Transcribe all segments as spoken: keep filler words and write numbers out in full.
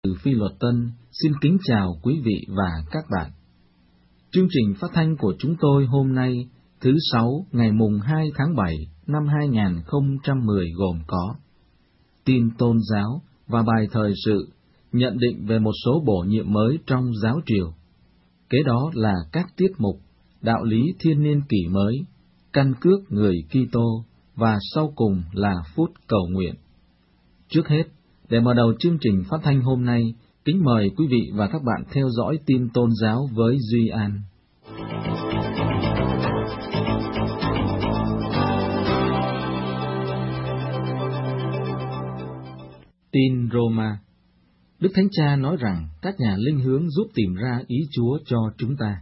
Từ Phi Luật Tân xin kính chào quý vị và các bạn. Chương trình phát thanh của chúng tôi hôm nay, thứ Sáu, ngày mùng hai tháng bảy năm hai nghìn không trăm mười gồm có tin tôn giáo và bài thời sự, nhận định về một số bổ nhiệm mới trong giáo triều. Kế đó là các tiết mục đạo lý thiên niên kỷ mới, căn cước người Kitô và sau cùng là phút cầu nguyện. Trước hết, để mở đầu chương trình phát thanh hôm nay, kính mời quý vị và các bạn theo dõi tin tôn giáo với Duy An. Tin Roma. Đức Thánh Cha nói rằng các nhà linh hướng giúp tìm ra ý Chúa cho chúng ta.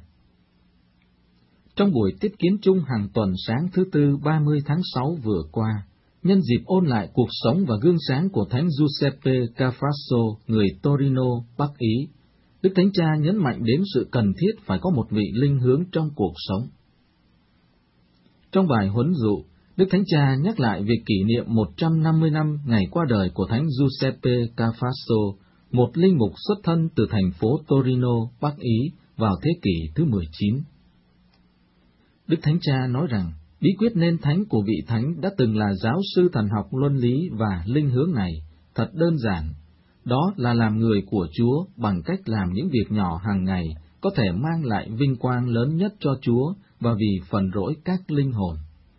Trong buổi tiếp kiến chung hàng tuần sáng thứ Tư ba mươi tháng sáu vừa qua, nhân dịp ôn lại cuộc sống và gương sáng của Thánh Giuseppe Cafrasso, người Torino, Bắc Ý, Đức Thánh Cha nhấn mạnh đến sự cần thiết phải có một vị linh hướng trong cuộc sống. Trong bài huấn dụ, Đức Thánh Cha nhắc lại việc kỷ niệm một trăm năm mươi năm ngày qua đời của Thánh Giuseppe Cafrasso, một linh mục xuất thân từ thành phố Torino, Bắc Ý vào thế kỷ thứ mười chín. Đức Thánh Cha nói rằng, bí quyết nên thánh của vị thánh đã từng là giáo sư thần học luân lý và linh hướng này, thật đơn giản, đó là làm người của Chúa bằng cách làm những việc nhỏ hàng ngày có thể mang lại vinh quang lớn nhất cho Chúa và vì phần rỗi các linh hồn.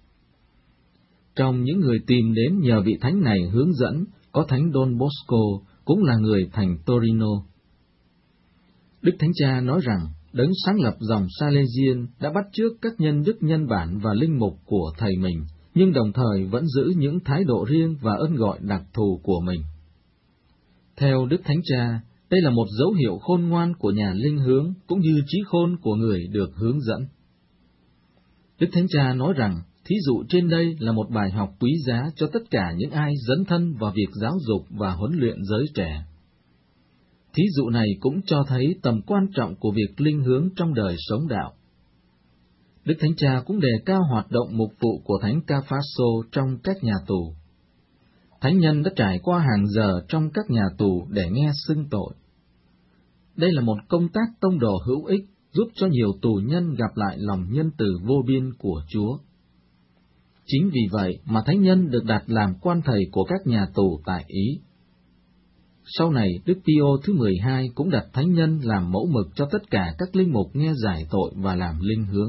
Trong những người tìm đến nhờ vị thánh này hướng dẫn, có Thánh Don Bosco, cũng là người thành Torino. Đức Thánh Cha nói rằng, Đấng sáng lập dòng Salesian đã bắt chước các nhân đức nhân bản và linh mục của thầy mình, nhưng đồng thời vẫn giữ những thái độ riêng và ơn gọi đặc thù của mình. Theo Đức Thánh Cha, đây là một dấu hiệu khôn ngoan của nhà linh hướng, cũng như trí khôn của người được hướng dẫn. Đức Thánh Cha nói rằng, thí dụ trên đây là một bài học quý giá cho tất cả những ai dấn thân vào việc giáo dục và huấn luyện giới trẻ. Thí dụ này cũng cho thấy tầm quan trọng của việc linh hướng trong đời sống đạo. Đức Thánh Cha cũng đề cao hoạt động mục vụ của Thánh Cafrasso trong các nhà tù. Thánh nhân đã trải qua hàng giờ trong các nhà tù để nghe xưng tội. Đây là một công tác tông đồ hữu ích, giúp cho nhiều tù nhân gặp lại lòng nhân từ vô biên của Chúa. Chính vì vậy mà thánh nhân được đặt làm quan thầy của các nhà tù tại Ý. Sau này, Đức Pio thứ mười hai cũng đặt thánh nhân làm mẫu mực cho tất cả các linh mục nghe giải tội và làm linh hướng.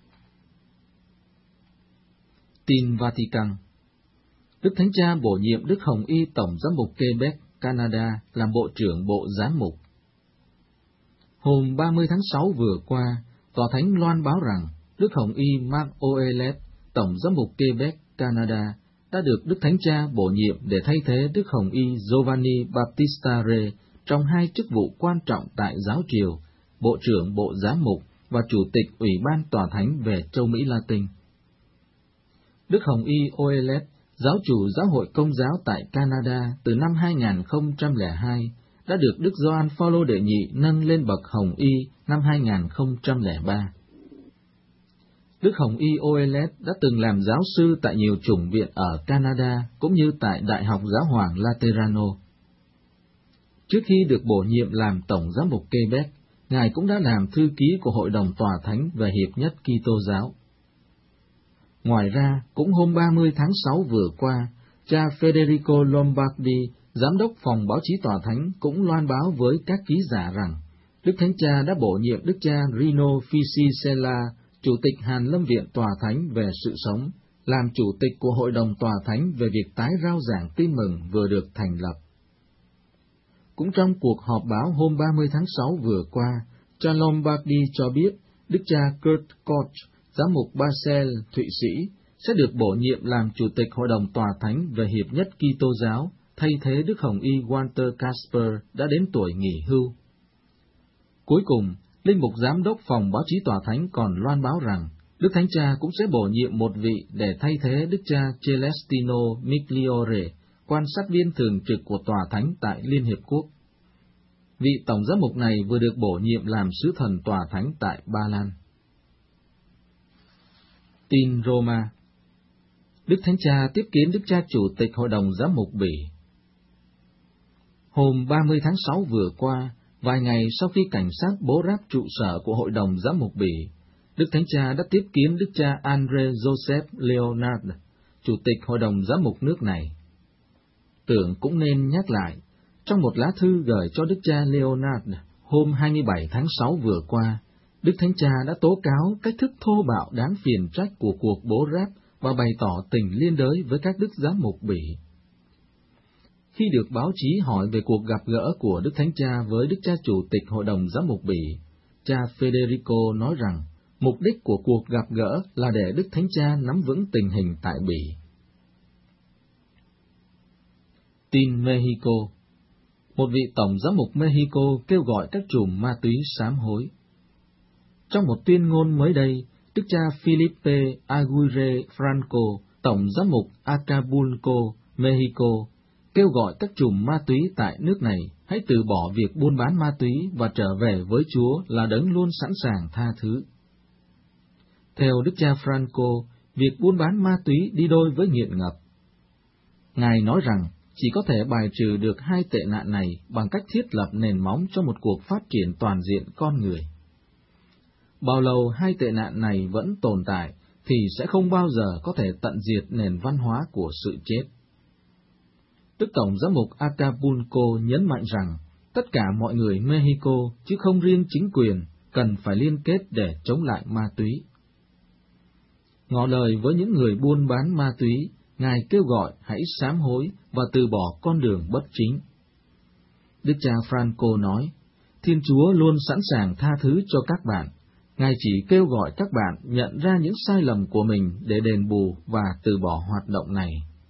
Tin Vatican. Đức Thánh Cha bổ nhiệm Đức Hồng Y Tổng giám mục Quebec, Canada làm Bộ trưởng Bộ Giám mục. Hôm ba mươi tháng sáu vừa qua, Tòa Thánh loan báo rằng Đức Hồng Y Marc Ouellet, Tổng giám mục Quebec, Canada, đã được Đức Thánh Cha bổ nhiệm để thay thế Đức Hồng Y Giovanni Battista Re trong hai chức vụ quan trọng tại giáo triều, Bộ trưởng Bộ Giám mục và Chủ tịch Ủy ban Tòa Thánh về châu Mỹ Latin. Đức Hồng Y Ouellet, giáo chủ Giáo hội Công giáo tại Canada từ năm hai nghìn không trăm lẻ hai, đã được Đức Gioan Phaolô đệ nhị nâng lên bậc Hồng Y năm hai nghìn không trăm lẻ ba. Đức Hồng Y Ouellet đã từng làm giáo sư tại nhiều chủng viện ở Canada, cũng như tại Đại học Giáo hoàng Laterano. Trước khi được bổ nhiệm làm Tổng giám mục Quebec, Ngài cũng đã làm thư ký của Hội đồng Tòa Thánh về Hiệp nhất Kitô giáo. Ngoài ra, cũng hôm ba mươi tháng sáu vừa qua, cha Federico Lombardi, Giám đốc Phòng Báo chí Tòa Thánh, cũng loan báo với các ký giả rằng Đức Thánh Cha đã bổ nhiệm Đức cha Rino Fisichella, Chủ tịch Hàn Lâm Viện Tòa Thánh về sự sống, làm Chủ tịch của Hội đồng Tòa Thánh về việc tái rao giảng tin mừng vừa được thành lập. Cũng trong cuộc họp báo hôm ba mươi tháng sáu vừa qua, cha Lombardi cho biết Đức cha Kurt Koch, giám mục Basel, Thụy Sĩ, sẽ được bổ nhiệm làm Chủ tịch Hội đồng Tòa Thánh về Hiệp nhất Kitô giáo, thay thế Đức Hồng Y Walter Casper đã đến tuổi nghỉ hưu. Cuối cùng, Linh mục Giám đốc Phòng Báo chí Tòa Thánh còn loan báo rằng Đức Thánh Cha cũng sẽ bổ nhiệm một vị để thay thế Đức cha Celestino Migliore, quan sát viên thường trực của Tòa Thánh tại Liên Hiệp Quốc. Vị Tổng giám mục này vừa được bổ nhiệm làm sứ thần Tòa Thánh tại Ba Lan. Tin Roma. Đức Thánh Cha tiếp kiến Đức cha Chủ tịch Hội đồng Giám mục Bỉ. Hôm ba mươi tháng sáu vừa qua, vài ngày sau khi cảnh sát bố ráp trụ sở của Hội đồng Giám mục Bỉ, Đức Thánh Cha đã tiếp kiến Đức cha André Joseph Leonard, Chủ tịch Hội đồng Giám mục nước này. Tưởng cũng nên nhắc lại, trong một lá thư gửi cho Đức cha Leonard hôm hai mươi bảy tháng sáu vừa qua, Đức Thánh Cha đã tố cáo cách thức thô bạo đáng phiền trách của cuộc bố ráp và bày tỏ tình liên đới với các đức giám mục Bỉ. Khi được báo chí hỏi về cuộc gặp gỡ của Đức Thánh Cha với Đức cha Chủ tịch Hội đồng Giám mục Bỉ, cha Federico nói rằng mục đích của cuộc gặp gỡ là để Đức Thánh Cha nắm vững tình hình tại Bỉ. Tin Mexico. Một vị tổng giám mục Mexico kêu gọi các trùm ma túy sám hối. Trong một tuyên ngôn mới đây, Đức cha Felipe Aguirre Franco, tổng giám mục Acapulco, Mexico, kêu gọi các trùm ma túy tại nước này hãy từ bỏ việc buôn bán ma túy và trở về với Chúa là đấng luôn sẵn sàng tha thứ. Theo Đức cha Franco, việc buôn bán ma túy đi đôi với nghiện ngập. Ngài nói rằng chỉ có thể bài trừ được hai tệ nạn này bằng cách thiết lập nền móng cho một cuộc phát triển toàn diện con người. Bao lâu hai tệ nạn này vẫn tồn tại thì sẽ không bao giờ có thể tận diệt nền văn hóa của sự chết. Đức Tổng giám mục Acapulco nhấn mạnh rằng tất cả mọi người Mexico, chứ không riêng chính quyền, cần phải liên kết để chống lại ma túy. Ngỏ lời với những người buôn bán ma túy, Ngài kêu gọi hãy sám hối và từ bỏ con đường bất chính. Đức cha Franco nói, Thiên Chúa luôn sẵn sàng tha thứ cho các bạn. Ngài chỉ kêu gọi các bạn nhận ra những sai lầm của mình để đền bù và từ bỏ hoạt động này.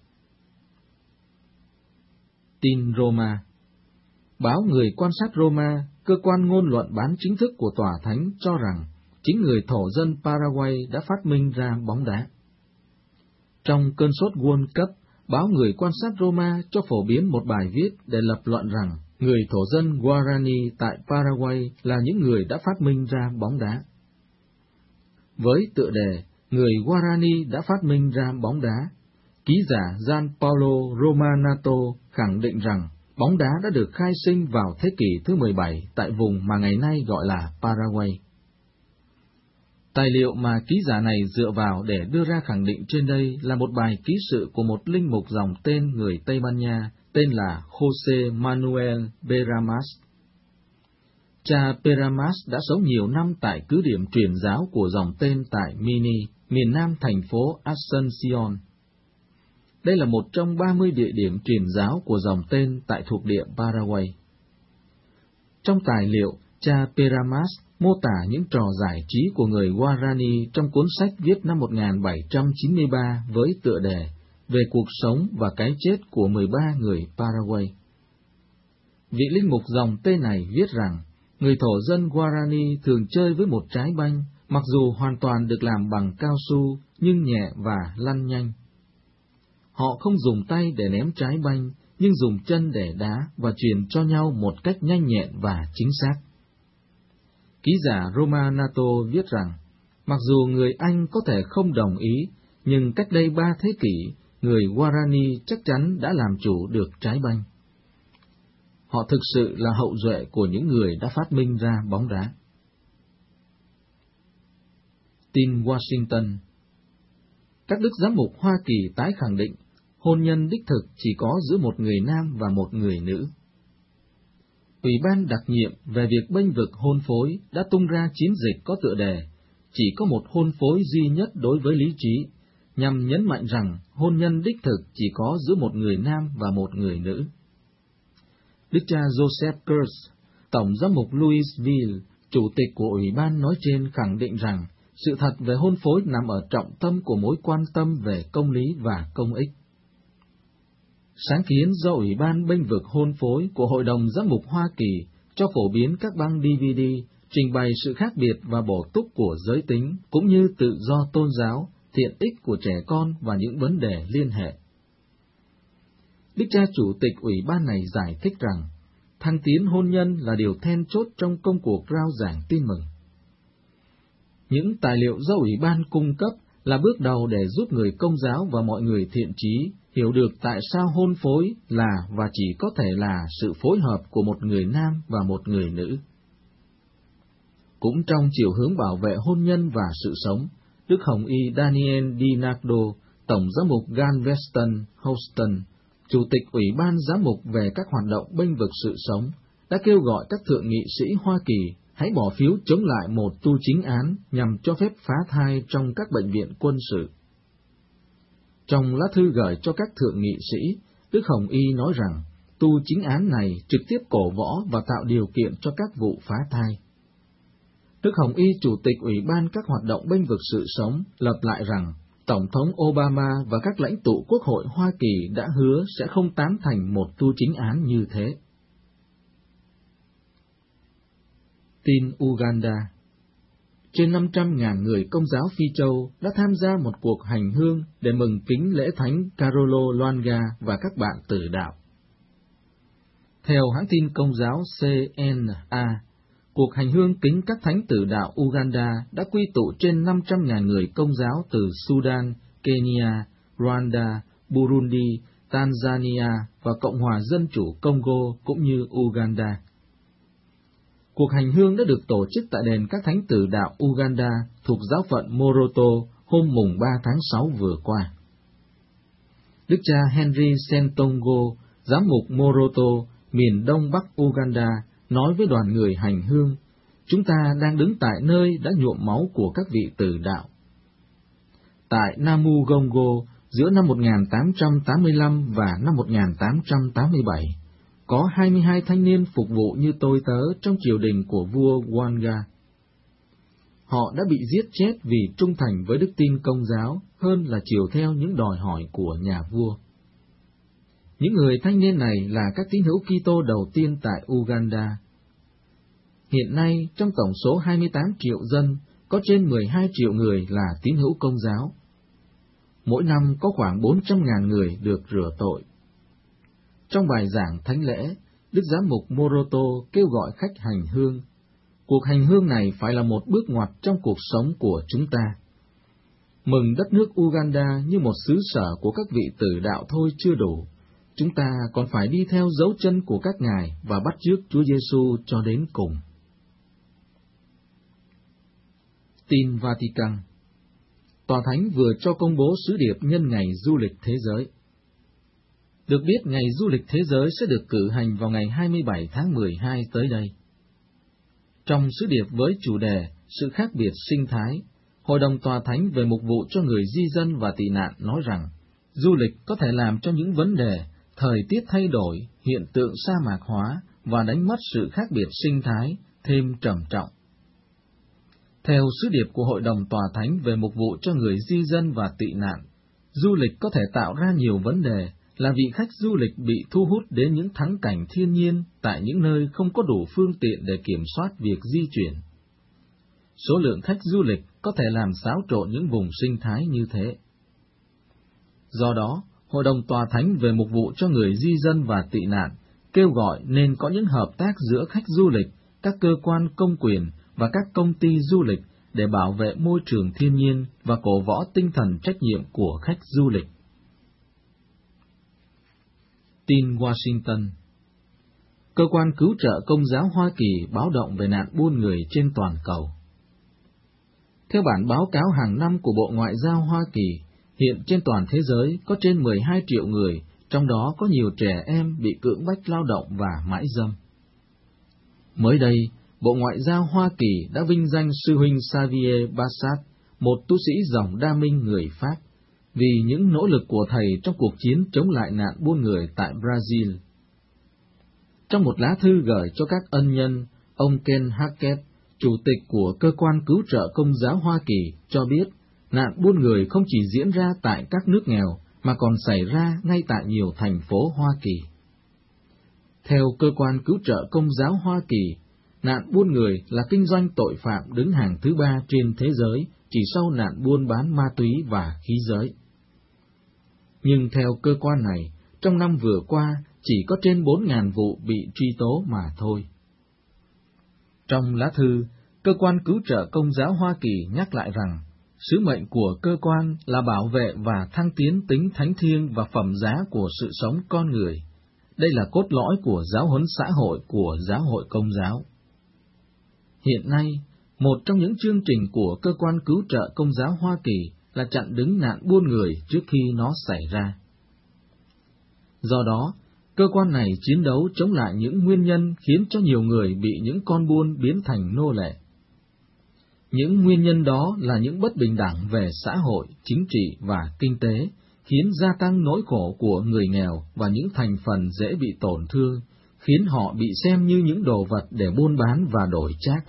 Tin Roma. Báo Người Quan sát Roma, cơ quan ngôn luận bán chính thức của Tòa Thánh, cho rằng chính người thổ dân Paraguay đã phát minh ra bóng đá. Trong cơn sốt World Cup, báo Người Quan sát Roma cho phổ biến một bài viết để lập luận rằng người thổ dân Guarani tại Paraguay là những người đã phát minh ra bóng đá. Với tựa đề Người Guarani đã phát minh ra bóng đá, ký giả Gian Paolo Romanato khẳng định rằng bóng đá đã được khai sinh vào thế kỷ thứ mười bảy tại vùng mà ngày nay gọi là Paraguay. Tài liệu mà ký giả này dựa vào để đưa ra khẳng định trên đây là một bài ký sự của một linh mục dòng tên người Tây Ban Nha tên là José Manuel Peramas. Cha Peramas đã sống nhiều năm tại cứ điểm truyền giáo của dòng tên tại Mini, miền nam thành phố Asuncion. Đây là một trong ba mươi địa điểm truyền giáo của dòng tên tại thuộc địa Paraguay. Trong tài liệu, cha Peramas mô tả những trò giải trí của người Guarani trong cuốn sách viết năm một nghìn bảy trăm chín mươi ba với tựa đề về cuộc sống và cái chết của mười ba người Paraguay. Vị linh mục dòng tên này viết rằng, người thổ dân Guarani thường chơi với một trái banh, mặc dù hoàn toàn được làm bằng cao su, nhưng nhẹ và lăn nhanh. Họ không dùng tay để ném trái banh, nhưng dùng chân để đá và truyền cho nhau một cách nhanh nhẹn và chính xác. Ký giả Romanato viết rằng, mặc dù người Anh có thể không đồng ý, nhưng cách đây ba thế kỷ, người Guarani chắc chắn đã làm chủ được trái banh. Họ thực sự là hậu duệ của những người đã phát minh ra bóng đá. Tin Washington. Các đức giám mục Hoa Kỳ tái khẳng định, hôn nhân đích thực chỉ có giữa một người nam và một người nữ. Ủy ban đặc nhiệm về việc bênh vực hôn phối đã tung ra chiến dịch có tựa đề Chỉ có một hôn phối duy nhất đối với lý trí, nhằm nhấn mạnh rằng hôn nhân đích thực chỉ có giữa một người nam và một người nữ. Đức cha Joseph Kurz, tổng giám mục Louisville, chủ tịch của ủy ban nói trên khẳng định rằng sự thật về hôn phối nằm ở trọng tâm của mối quan tâm về công lý và công ích. Sáng kiến do Ủy ban bênh vực hôn phối của Hội đồng Giám mục Hoa Kỳ cho phổ biến các băng đê vê đê trình bày sự khác biệt và bổ túc của giới tính, cũng như tự do tôn giáo, tiện ích của trẻ con và những vấn đề liên hệ. Đức cha Chủ tịch Ủy ban này giải thích rằng, thăng tiến hôn nhân là điều then chốt trong công cuộc rao giảng tin mừng. Những tài liệu do Ủy ban cung cấp là bước đầu để giúp người Công giáo và mọi người thiện chí hiểu được tại sao hôn phối là và chỉ có thể là sự phối hợp của một người nam và một người nữ. Cũng trong chiều hướng bảo vệ hôn nhân và sự sống, Đức Hồng Y Daniel DiNardo, Tổng giám mục Galveston Houston, Chủ tịch Ủy ban Giám mục về các hoạt động bênh vực sự sống, đã kêu gọi các thượng nghị sĩ Hoa Kỳ hãy bỏ phiếu chống lại một tu chính án nhằm cho phép phá thai trong các bệnh viện quân sự. Trong lá thư gửi cho các thượng nghị sĩ, Đức Hồng Y nói rằng tu chính án này trực tiếp cổ võ và tạo điều kiện cho các vụ phá thai. Đức Hồng Y, Chủ tịch Ủy ban các hoạt động bênh vực sự sống, lặp lại rằng Tổng thống Obama và các lãnh tụ Quốc hội Hoa Kỳ đã hứa sẽ không tán thành một tu chính án như thế. Tin Uganda. Trên năm trăm nghìn người Công giáo Phi Châu đã tham gia một cuộc hành hương để mừng kính lễ thánh Carolo Lwanga và các bạn tử đạo. Theo hãng tin Công giáo xê en a, cuộc hành hương kính các thánh tử đạo Uganda đã quy tụ trên năm trăm nghìn người Công giáo từ Sudan, Kenya, Rwanda, Burundi, Tanzania và Cộng hòa Dân chủ Congo cũng như Uganda. Cuộc hành hương đã được tổ chức tại đền các thánh tử đạo Uganda thuộc giáo phận Moroto hôm mùng ba tháng sáu vừa qua. Đức cha Henry Sentongo, giám mục Moroto, miền đông bắc Uganda, nói với đoàn người hành hương, chúng ta đang đứng tại nơi đã nhuộm máu của các vị tử đạo. Tại Namugongo, giữa năm một nghìn tám trăm tám mươi lăm và năm một nghìn tám trăm tám mươi bảy, có hai mươi hai thanh niên phục vụ như tôi tớ trong triều đình của vua Wanga. Họ đã bị giết chết vì trung thành với đức tin Công giáo hơn là chiều theo những đòi hỏi của nhà vua. Những người thanh niên này là các tín hữu Kitô đầu tiên tại Uganda. Hiện nay, trong tổng số hai mươi tám triệu dân, có trên mười hai triệu người là tín hữu Công giáo. Mỗi năm có khoảng bốn trăm nghìn người được rửa tội. Trong bài giảng thánh lễ, Đức Giám mục Moroto kêu gọi khách hành hương. Cuộc hành hương này phải là một bước ngoặt trong cuộc sống của chúng ta. Mừng đất nước Uganda như một xứ sở của các vị tử đạo thôi chưa đủ. Chúng ta còn phải đi theo dấu chân của các ngài và bắt chước Chúa Giêsu cho đến cùng. Tin Vatican. Tòa Thánh vừa cho công bố sứ điệp nhân ngày du lịch thế giới. Được biết, ngày du lịch thế giới sẽ được cử hành vào ngày hai mươi bảy tháng mười hai tới đây. Trong sứ điệp với chủ đề Sự khác biệt sinh thái, Hội đồng Tòa Thánh về mục vụ cho người di dân và tị nạn nói rằng, du lịch có thể làm cho những vấn đề thời tiết thay đổi, hiện tượng sa mạc hóa và đánh mất sự khác biệt sinh thái thêm trầm trọng. Theo sứ điệp của Hội đồng Tòa Thánh về mục vụ cho người di dân và tị nạn, du lịch có thể tạo ra nhiều vấn đề, là vị khách du lịch bị thu hút đến những thắng cảnh thiên nhiên tại những nơi không có đủ phương tiện để kiểm soát việc di chuyển. Số lượng khách du lịch có thể làm xáo trộn những vùng sinh thái như thế. Do đó, Hội đồng Tòa Thánh về mục vụ cho người di dân và tị nạn kêu gọi nên có những hợp tác giữa khách du lịch, các cơ quan công quyền và các công ty du lịch để bảo vệ môi trường thiên nhiên và cổ võ tinh thần trách nhiệm của khách du lịch. Tin Washington. Cơ quan cứu trợ Công giáo Hoa Kỳ báo động về nạn buôn người trên toàn cầu. Theo bản báo cáo hàng năm của Bộ Ngoại giao Hoa Kỳ, hiện trên toàn thế giới có trên mười hai triệu người, trong đó có nhiều trẻ em bị cưỡng bách lao động và mãi dâm. Mới đây, Bộ Ngoại giao Hoa Kỳ đã vinh danh sư huynh Xavier Bassat, một tu sĩ dòng Đa Minh người Pháp, vì những nỗ lực của thầy trong cuộc chiến chống lại nạn buôn người tại Brazil. Trong một lá thư gửi cho các ân nhân, ông Ken Hackett, chủ tịch của Cơ quan Cứu trợ Công giáo Hoa Kỳ, cho biết nạn buôn người không chỉ diễn ra tại các nước nghèo, mà còn xảy ra ngay tại nhiều thành phố Hoa Kỳ. Theo Cơ quan Cứu trợ Công giáo Hoa Kỳ, nạn buôn người là kinh doanh tội phạm đứng hàng thứ ba trên thế giới, chỉ sau nạn buôn bán ma túy và khí giới. Nhưng theo cơ quan này, trong năm vừa qua chỉ có trên bốn nghìn vụ bị truy tố mà thôi. Trong lá thư, Cơ quan Cứu trợ Công giáo Hoa Kỳ nhắc lại rằng, Sứ mệnh của cơ quan là bảo vệ và thăng tiến tính thánh thiêng và phẩm giá của sự sống con người. Đây là cốt lõi của giáo huấn xã hội của giáo hội Công giáo. Hiện nay, một trong những chương trình của cơ quan cứu trợ Công giáo Hoa Kỳ là chặn đứng nạn buôn người trước khi nó xảy ra. Do đó, cơ quan này chiến đấu chống lại những nguyên nhân khiến cho nhiều người bị những con buôn biến thành nô lệ. Những nguyên nhân đó là những bất bình đẳng về xã hội, chính trị và kinh tế, khiến gia tăng nỗi khổ của người nghèo và những thành phần dễ bị tổn thương, khiến họ bị xem như những đồ vật để buôn bán và đổi trác.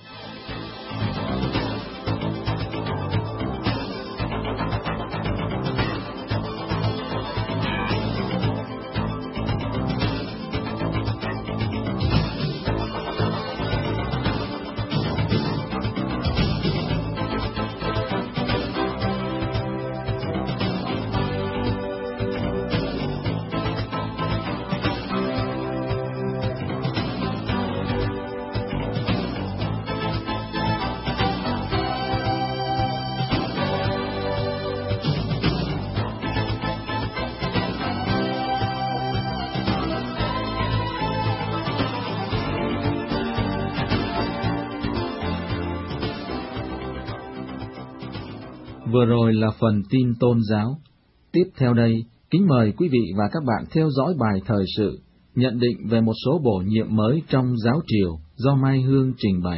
Vừa rồi là phần tin tôn giáo. Tiếp theo đây, kính mời quý vị và các bạn theo dõi bài thời sự, nhận định về một số bổ nhiệm mới trong giáo triều do Mai Hương trình bày.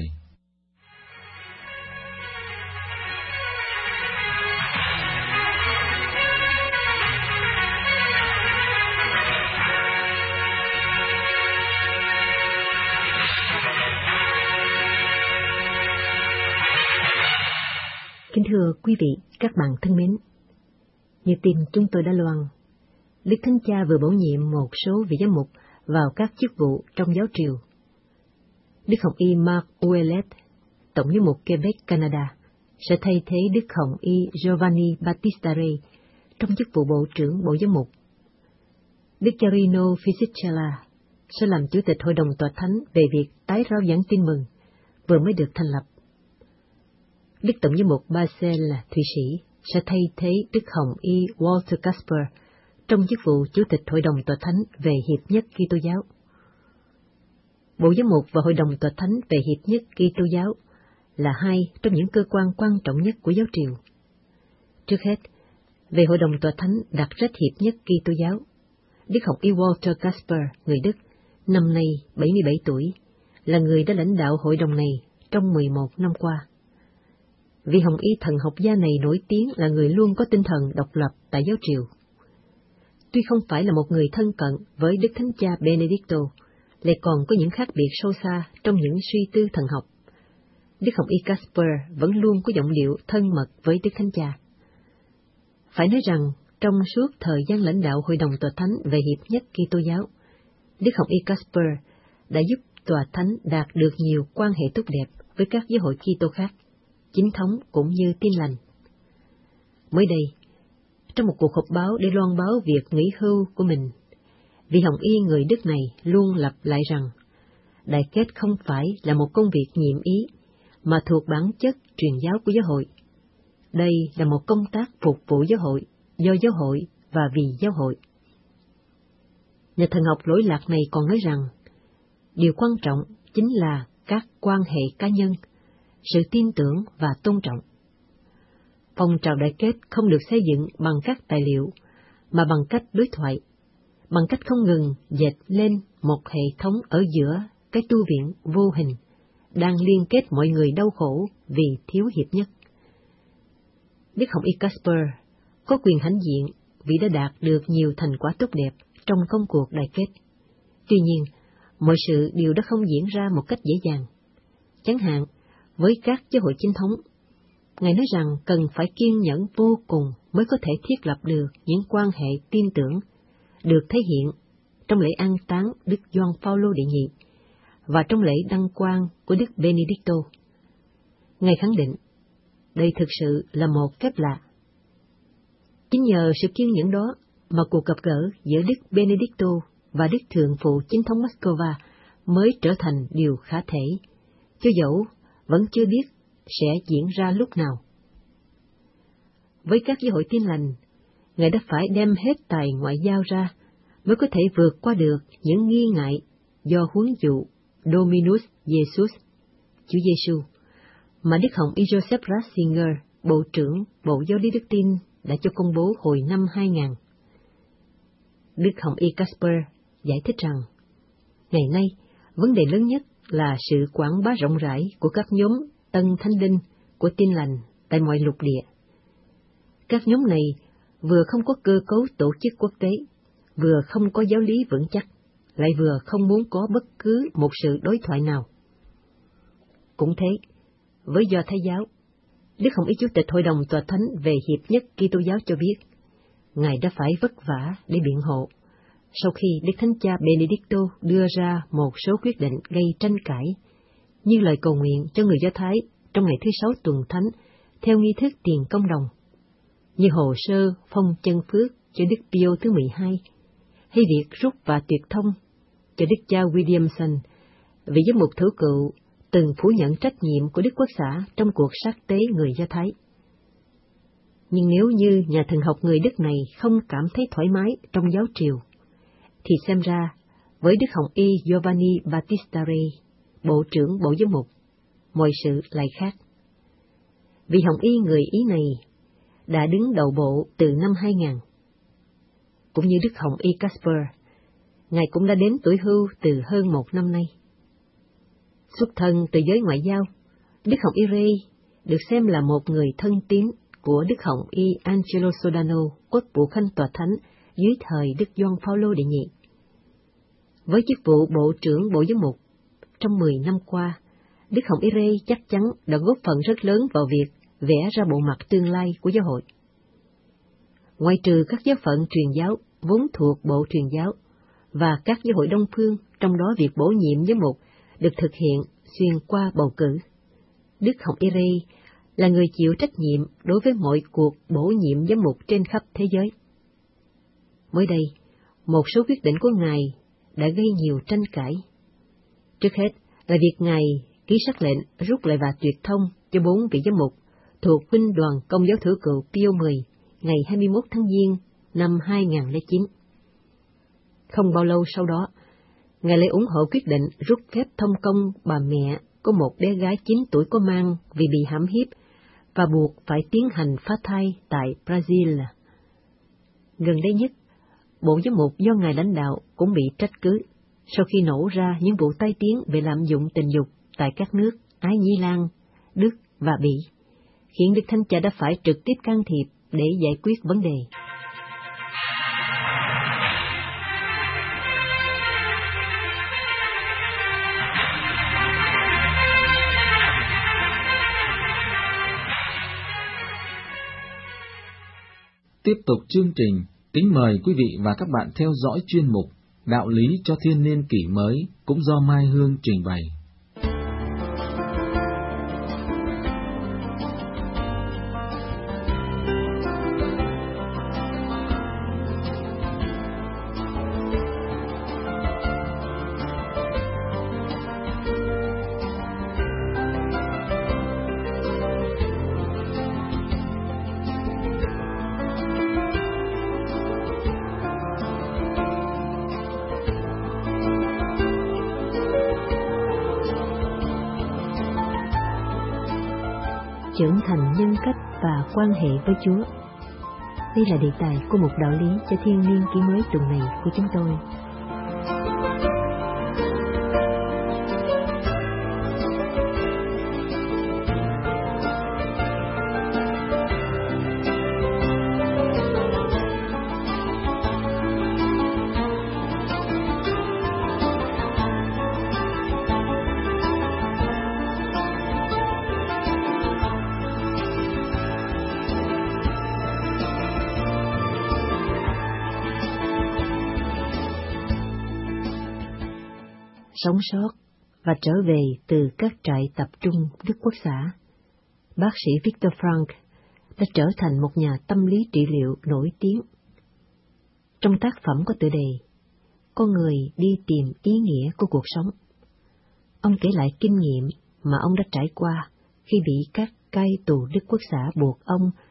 Kính thưa quý vị, các bạn thân mến, như tin chúng tôi đã loan, Đức Thánh Cha vừa bổ nhiệm một số vị giám mục vào các chức vụ trong giáo triều. Đức Hồng Y Mark Ouellet, Tổng giám mục Quebec, Canada, sẽ thay thế Đức Hồng Y Giovanni Battista Rey trong chức vụ Bộ trưởng Bộ Giám mục. Đức Charino Fisichella sẽ làm Chủ tịch Hội đồng Tòa Thánh về việc tái rao giảng tin mừng, vừa mới được thành lập. Đức Tổng giám mục Basel Thụy Sĩ sẽ thay thế Đức Hồng Y Walter Casper trong chức vụ Chủ tịch Hội đồng Tòa Thánh về Hiệp nhất Kitô giáo. Bộ Giám mục và Hội đồng Tòa Thánh về Hiệp nhất Kitô giáo là hai trong những cơ quan quan trọng nhất của giáo triều. Trước hết, về Hội đồng Tòa Thánh đặc trách Hiệp nhất Kitô giáo, Đức Hồng Y Walter Casper, người Đức, năm nay bảy mươi bảy tuổi, là người đã lãnh đạo hội đồng này trong mười một năm qua. Vị Hồng Y thần học gia này nổi tiếng là người luôn có tinh thần độc lập tại giáo triều. Tuy không phải là một người thân cận với Đức Thánh Cha Benedicto, lại còn có những khác biệt sâu xa trong những suy tư thần học. Đức Hồng Y Casper vẫn luôn có giọng điệu thân mật với Đức Thánh Cha. Phải nói rằng, trong suốt thời gian lãnh đạo Hội đồng Tòa Thánh về Hiệp nhất Kitô giáo, Đức Hồng Y Casper đã giúp Tòa Thánh đạt được nhiều quan hệ tốt đẹp với các giáo hội Kitô khác, chính thống cũng như Tin lành. Mới đây, trong một cuộc họp báo để loan báo việc nghỉ hưu của mình, vị Hồng Y người Đức này luôn lặp lại rằng, đại kết không phải là một công việc nhiệm ý, mà thuộc bản chất truyền giáo của giáo hội. Đây là một công tác phục vụ giáo hội, do giáo hội và vì giáo hội. Nhà thần học lỗi lạc này còn nói rằng, điều quan trọng chính là các quan hệ cá nhân, sự tin tưởng và tôn trọng. Phong trào đại kết không được xây dựng bằng các tài liệu, mà bằng cách đối thoại, bằng cách không ngừng dệt lên một hệ thống ở giữa cái tu viện vô hình, đang liên kết mọi người đau khổ vì thiếu hiệp nhất. Đức Hồng Y Casper có quyền hãnh diện vì đã đạt được nhiều thành quả tốt đẹp trong công cuộc đại kết. Tuy nhiên, mọi sự đều đã không diễn ra một cách dễ dàng. Chẳng hạn, với các giáo hội chính thống, Ngài nói rằng cần phải kiên nhẫn vô cùng mới có thể thiết lập được những quan hệ tin tưởng, được thể hiện trong lễ an táng Đức Gioan Phaolô đệ nhị và trong lễ đăng quang của Đức Benedicto. Ngài khẳng định, đây thực sự là một phép lạ. Chính nhờ sự kiên nhẫn đó mà cuộc gặp gỡ giữa Đức Benedicto và Đức Thượng phụ Chính thống Moscow mới trở thành điều khả thể, cho dẫu vẫn chưa biết sẽ diễn ra lúc nào. với các giáo hội Tin lành, Ngài đã phải đem hết tài ngoại giao ra mới có thể vượt qua được những nghi ngại do huấn dụ Dominus Jesus, Chúa Giêsu, mà Đức Hồng Y Joseph Ratzinger, Bộ trưởng Bộ Giáo lý Đức tin, đã cho công bố hồi năm hai nghìn. Đức Hồng Y Casper giải thích rằng, ngày nay, vấn đề lớn nhất là sự quảng bá rộng rãi của các nhóm tân thánh linh của Tin lành tại mọi lục địa. Các nhóm này vừa không có cơ cấu tổ chức quốc tế, vừa không có giáo lý vững chắc, lại vừa không muốn có bất cứ một sự đối thoại nào. Cũng thế, với Do Thái giáo, Đức Hồng Y Chủ tịch Hội đồng Tòa Thánh về Hiệp nhất Kitô giáo cho biết, Ngài đã phải vất vả để biện hộ, sau khi Đức Thánh Cha Benedicto đưa ra một số quyết định gây tranh cãi, như lời cầu nguyện cho người Do Thái trong ngày thứ Sáu tuần Thánh theo nghi thức tiền công đồng, như hồ sơ phong chân phước cho Đức Pio thứ mười hai, hay việc rút và tuyệt thông cho Đức cha Williamson, vị giám mục thử cựu từng phủ nhận trách nhiệm của Đức Quốc xã trong cuộc sát tế người Do Thái. Nhưng nếu như nhà thần học người Đức này không cảm thấy thoải mái trong giáo triều, thì xem ra với Đức Hồng Y Giovanni Battista Re, Bộ trưởng Bộ Giám mục, mọi sự lại khác. Vị Hồng Y người Ý này đã đứng đầu bộ từ năm hai nghìn. Cũng như Đức Hồng Y Casper, Ngài cũng đã đến tuổi hưu từ hơn một năm nay. Xuất thân từ giới ngoại giao, Đức Hồng Y Re được xem là một người thân tín của Đức Hồng Y Angelo Sodano, quốc vụ khanh tòa thánh dưới thời Đức Gioan Phaolô đệ nhị. Với chức vụ Bộ trưởng Bộ Giám mục, trong mười năm qua, Đức Hồng Y Re chắc chắn đã góp phần rất lớn vào việc vẽ ra bộ mặt tương lai của giáo hội. Ngoài trừ các giáo phận truyền giáo vốn thuộc Bộ Truyền giáo và các giáo hội Đông phương, trong đó việc bổ nhiệm giám mục được thực hiện xuyên qua bầu cử, Đức Hồng Y Re là người chịu trách nhiệm đối với mọi cuộc bổ nhiệm giám mục trên khắp thế giới. Mới đây, một số quyết định của Ngài đã gây nhiều tranh cãi. Trước hết là việc Ngài ký sắc lệnh rút lại và tuyệt thông cho bốn vị giám mục thuộc huynh đoàn Công giáo Thử cựu Pio mười ngày hai mươi mốt tháng Giêng năm hai nghìn không trăm lẻ chín. Không bao lâu sau đó, Ngài lại ủng hộ quyết định rút phép thông công bà mẹ có một bé gái chín tuổi có mang vì bị hãm hiếp và buộc phải tiến hành phá thai tại Brazil. Gần đây nhất, Bộ Giám mục do Ngài lãnh đạo cũng bị trách cứ sau khi nổ ra những vụ tai tiếng về lạm dụng tình dục tại các nước Ái Nhĩ Lan, Đức và Bỉ, khiến Đức Thánh Cha đã phải trực tiếp can thiệp để giải quyết vấn đề. Tiếp tục chương trình, kính mời quý vị và các bạn theo dõi chuyên mục Đạo lý cho thiên niên kỷ mới cũng do Mai Hương trình bày. Trưởng thành nhân cách và quan hệ với Chúa. Đây là đề tài của một đạo lý cho thiên niên kỷ mới tuần này của chúng tôi. Sống sót và trở về từ các trại tập trung Đức Quốc xã, bác sĩ Viktor Frankl đã trở thành một nhà tâm lý trị liệu nổi tiếng. Trong tác phẩm có tựa đề Con người đi tìm ý nghĩa của cuộc sống, ông kể lại kinh nghiệm mà ông đã trải qua khi bị các cai tù Đức Quốc xã buộc ông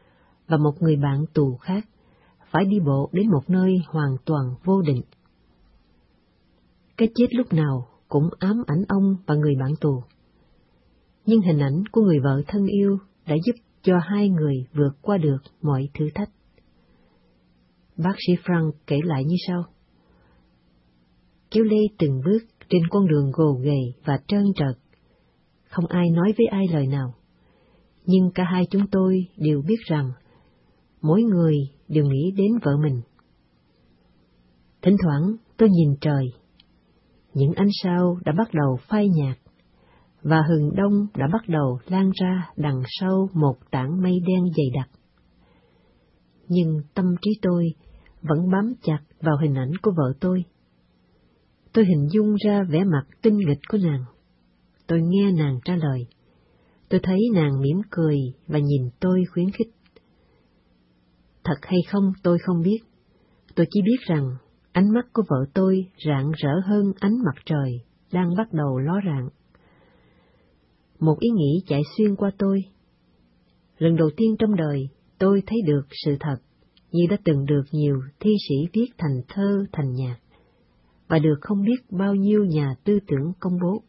và một người bạn tù khác phải đi bộ đến một nơi hoàn toàn vô định. Cái chết lúc nào cũng ám ảnh ông và người bạn tù. Nhưng hình ảnh của người vợ thân yêu đã giúp cho hai người vượt qua được mọi thử thách. Bác sĩ Frank kể lại như sau. Kéo lê từng bước trên con đường gồ ghề và trơn trượt. Không ai nói với ai lời nào. Nhưng cả hai chúng tôi đều biết rằng mỗi người đều nghĩ đến vợ mình. Thỉnh thoảng tôi nhìn trời. Những ánh sao đã bắt đầu phai nhạt, và hừng đông đã bắt đầu lan ra đằng sau một tảng mây đen dày đặc. Nhưng tâm trí tôi vẫn bám chặt vào hình ảnh của vợ tôi. Tôi hình dung ra vẻ mặt tinh nghịch của nàng. Tôi nghe nàng trả lời. Tôi thấy nàng mỉm cười và nhìn tôi khuyến khích. Thật hay không tôi không biết. Tôi chỉ biết rằng ánh mắt của vợ tôi rạng rỡ hơn ánh mặt trời đang bắt đầu ló dạng. Một ý nghĩ chạy xuyên qua tôi. Lần đầu tiên trong đời tôi thấy được sự thật như đã từng được nhiều thi sĩ viết thành thơ thành nhạc, và được không biết bao nhiêu nhà tư tưởng công bố.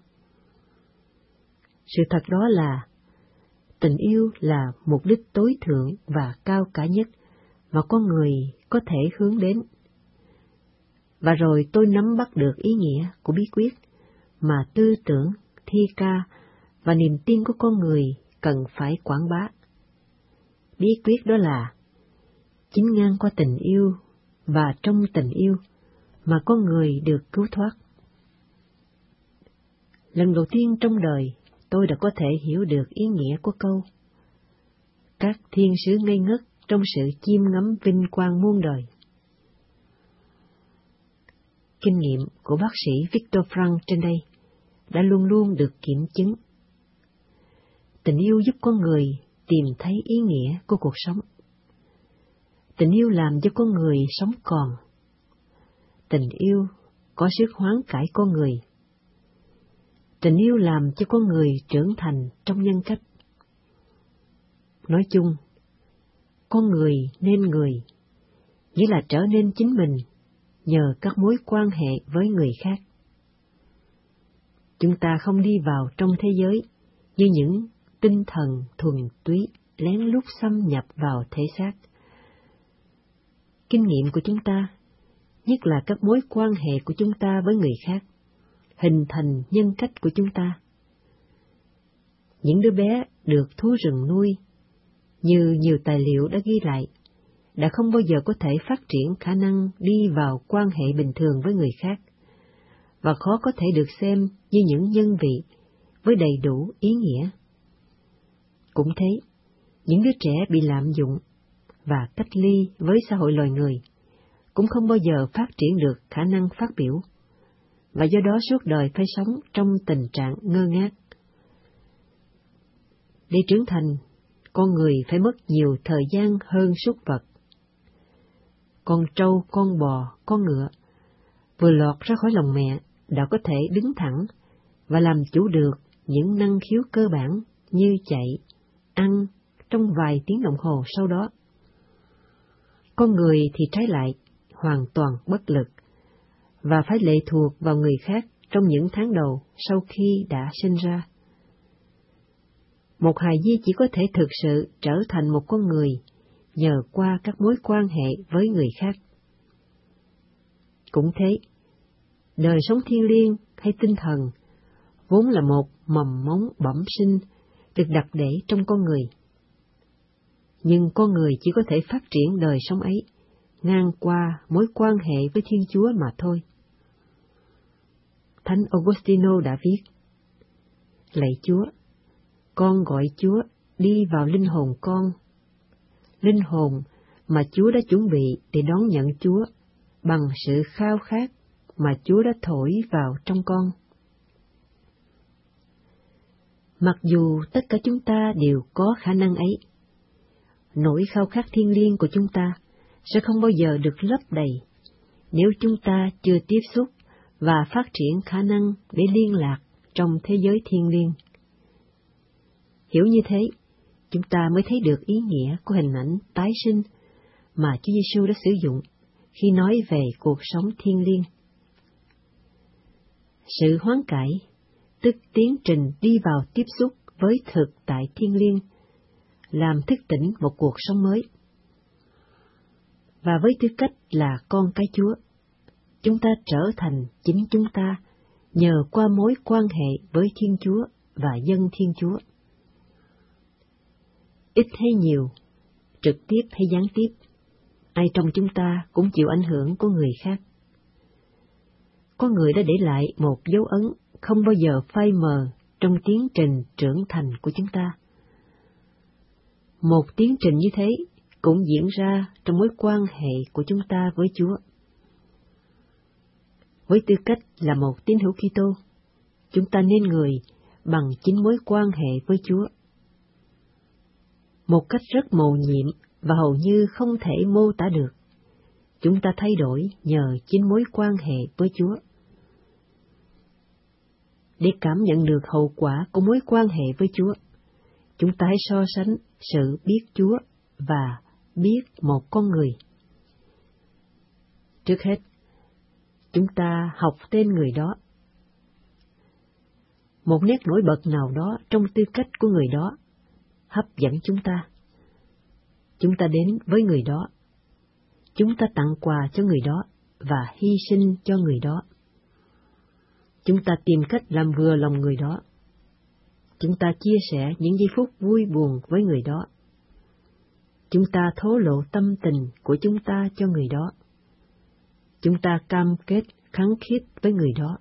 Sự thật đó là tình yêu là mục đích tối thượng và cao cả nhất mà con người có thể hướng đến. Và rồi tôi nắm bắt được ý nghĩa của bí quyết mà tư tưởng, thi ca và niềm tin của con người cần phải quảng bá. Bí quyết đó là chính ngang qua tình yêu và trong tình yêu mà con người được cứu thoát. Lần đầu tiên trong đời tôi đã có thể hiểu được ý nghĩa của câu các thiên sứ ngây ngất trong sự chiêm ngắm vinh quang muôn đời. Kinh nghiệm của bác sĩ Viktor Frankl trên đây đã luôn luôn được kiểm chứng. Tình yêu giúp con người tìm thấy ý nghĩa của cuộc sống. Tình yêu làm cho con người sống còn. Tình yêu có sức hoán cải con người. Tình yêu làm cho con người trưởng thành trong nhân cách. Nói chung, con người nên người, nghĩa là trở nên chính mình nhờ các mối quan hệ với người khác. Chúng ta không đi vào trong thế giới như những tinh thần thuần túy lén lút xâm nhập vào thể xác. Kinh nghiệm của chúng ta, nhất là các mối quan hệ của chúng ta với người khác, hình thành nhân cách của chúng ta. Những đứa bé được thú rừng nuôi, như nhiều tài liệu đã ghi lại, đã không bao giờ có thể phát triển khả năng đi vào quan hệ bình thường với người khác, và khó có thể được xem như những nhân vị với đầy đủ ý nghĩa. Cũng thế, những đứa trẻ bị lạm dụng và cách ly với xã hội loài người cũng không bao giờ phát triển được khả năng phát biểu, và do đó suốt đời phải sống trong tình trạng ngơ ngác. Để trưởng thành, con người phải mất nhiều thời gian hơn súc vật. Con trâu, con bò, con ngựa vừa lọt ra khỏi lòng mẹ đã có thể đứng thẳng và làm chủ được những năng khiếu cơ bản như chạy, ăn trong vài tiếng đồng hồ sau đó. Con người thì trái lại, hoàn toàn bất lực, và phải lệ thuộc vào người khác trong những tháng đầu sau khi đã sinh ra. Một hài nhi chỉ có thể thực sự trở thành một con người nhờ qua các mối quan hệ với người khác. Cũng thế, đời sống thiêng liêng hay tinh thần vốn là một mầm mống bẩm sinh được đặt để trong con người. Nhưng con người chỉ có thể phát triển đời sống ấy ngang qua mối quan hệ với Thiên Chúa mà thôi. Thánh Augustino đã viết: Lạy Chúa, con gọi Chúa đi vào linh hồn con, linh hồn mà Chúa đã chuẩn bị để đón nhận Chúa bằng sự khao khát mà Chúa đã thổi vào trong con. Mặc dù tất cả chúng ta đều có khả năng ấy, nỗi khao khát thiêng liêng của chúng ta sẽ không bao giờ được lấp đầy nếu chúng ta chưa tiếp xúc và phát triển khả năng để liên lạc trong thế giới thiêng liêng. Hiểu như thế, chúng ta mới thấy được ý nghĩa của hình ảnh tái sinh mà Chúa Giêsu đã sử dụng khi nói về cuộc sống thiêng liêng. Sự hoán cải, tức tiến trình đi vào tiếp xúc với thực tại thiêng liêng, làm thức tỉnh một cuộc sống mới. Và với tư cách là con cái Chúa, chúng ta trở thành chính chúng ta nhờ qua mối quan hệ với Thiên Chúa và dân Thiên Chúa. Ít hay nhiều, trực tiếp hay gián tiếp, ai trong chúng ta cũng chịu ảnh hưởng của người khác. Có người đã để lại một dấu ấn không bao giờ phai mờ trong tiến trình trưởng thành của chúng ta. Một tiến trình như thế cũng diễn ra trong mối quan hệ của chúng ta với Chúa. Với tư cách là một tín hữu Kitô, chúng ta nên người bằng chính mối quan hệ với Chúa. Một cách rất mầu nhiệm và hầu như không thể mô tả được, chúng ta thay đổi nhờ chính mối quan hệ với Chúa. Để cảm nhận được hậu quả của mối quan hệ với Chúa, chúng ta hãy so sánh sự biết Chúa và biết một con người. Trước hết, chúng ta học tên người đó. Một nét nổi bật nào đó trong tư cách của người đó hấp dẫn chúng ta. Chúng ta đến với người đó. Chúng ta tặng quà cho người đó và hy sinh cho người đó. Chúng ta tìm cách làm vừa lòng người đó. Chúng ta chia sẻ những giây phút vui buồn với người đó. Chúng ta thổ lộ tâm tình của chúng ta cho người đó. Chúng ta cam kết khăng khít với người đó.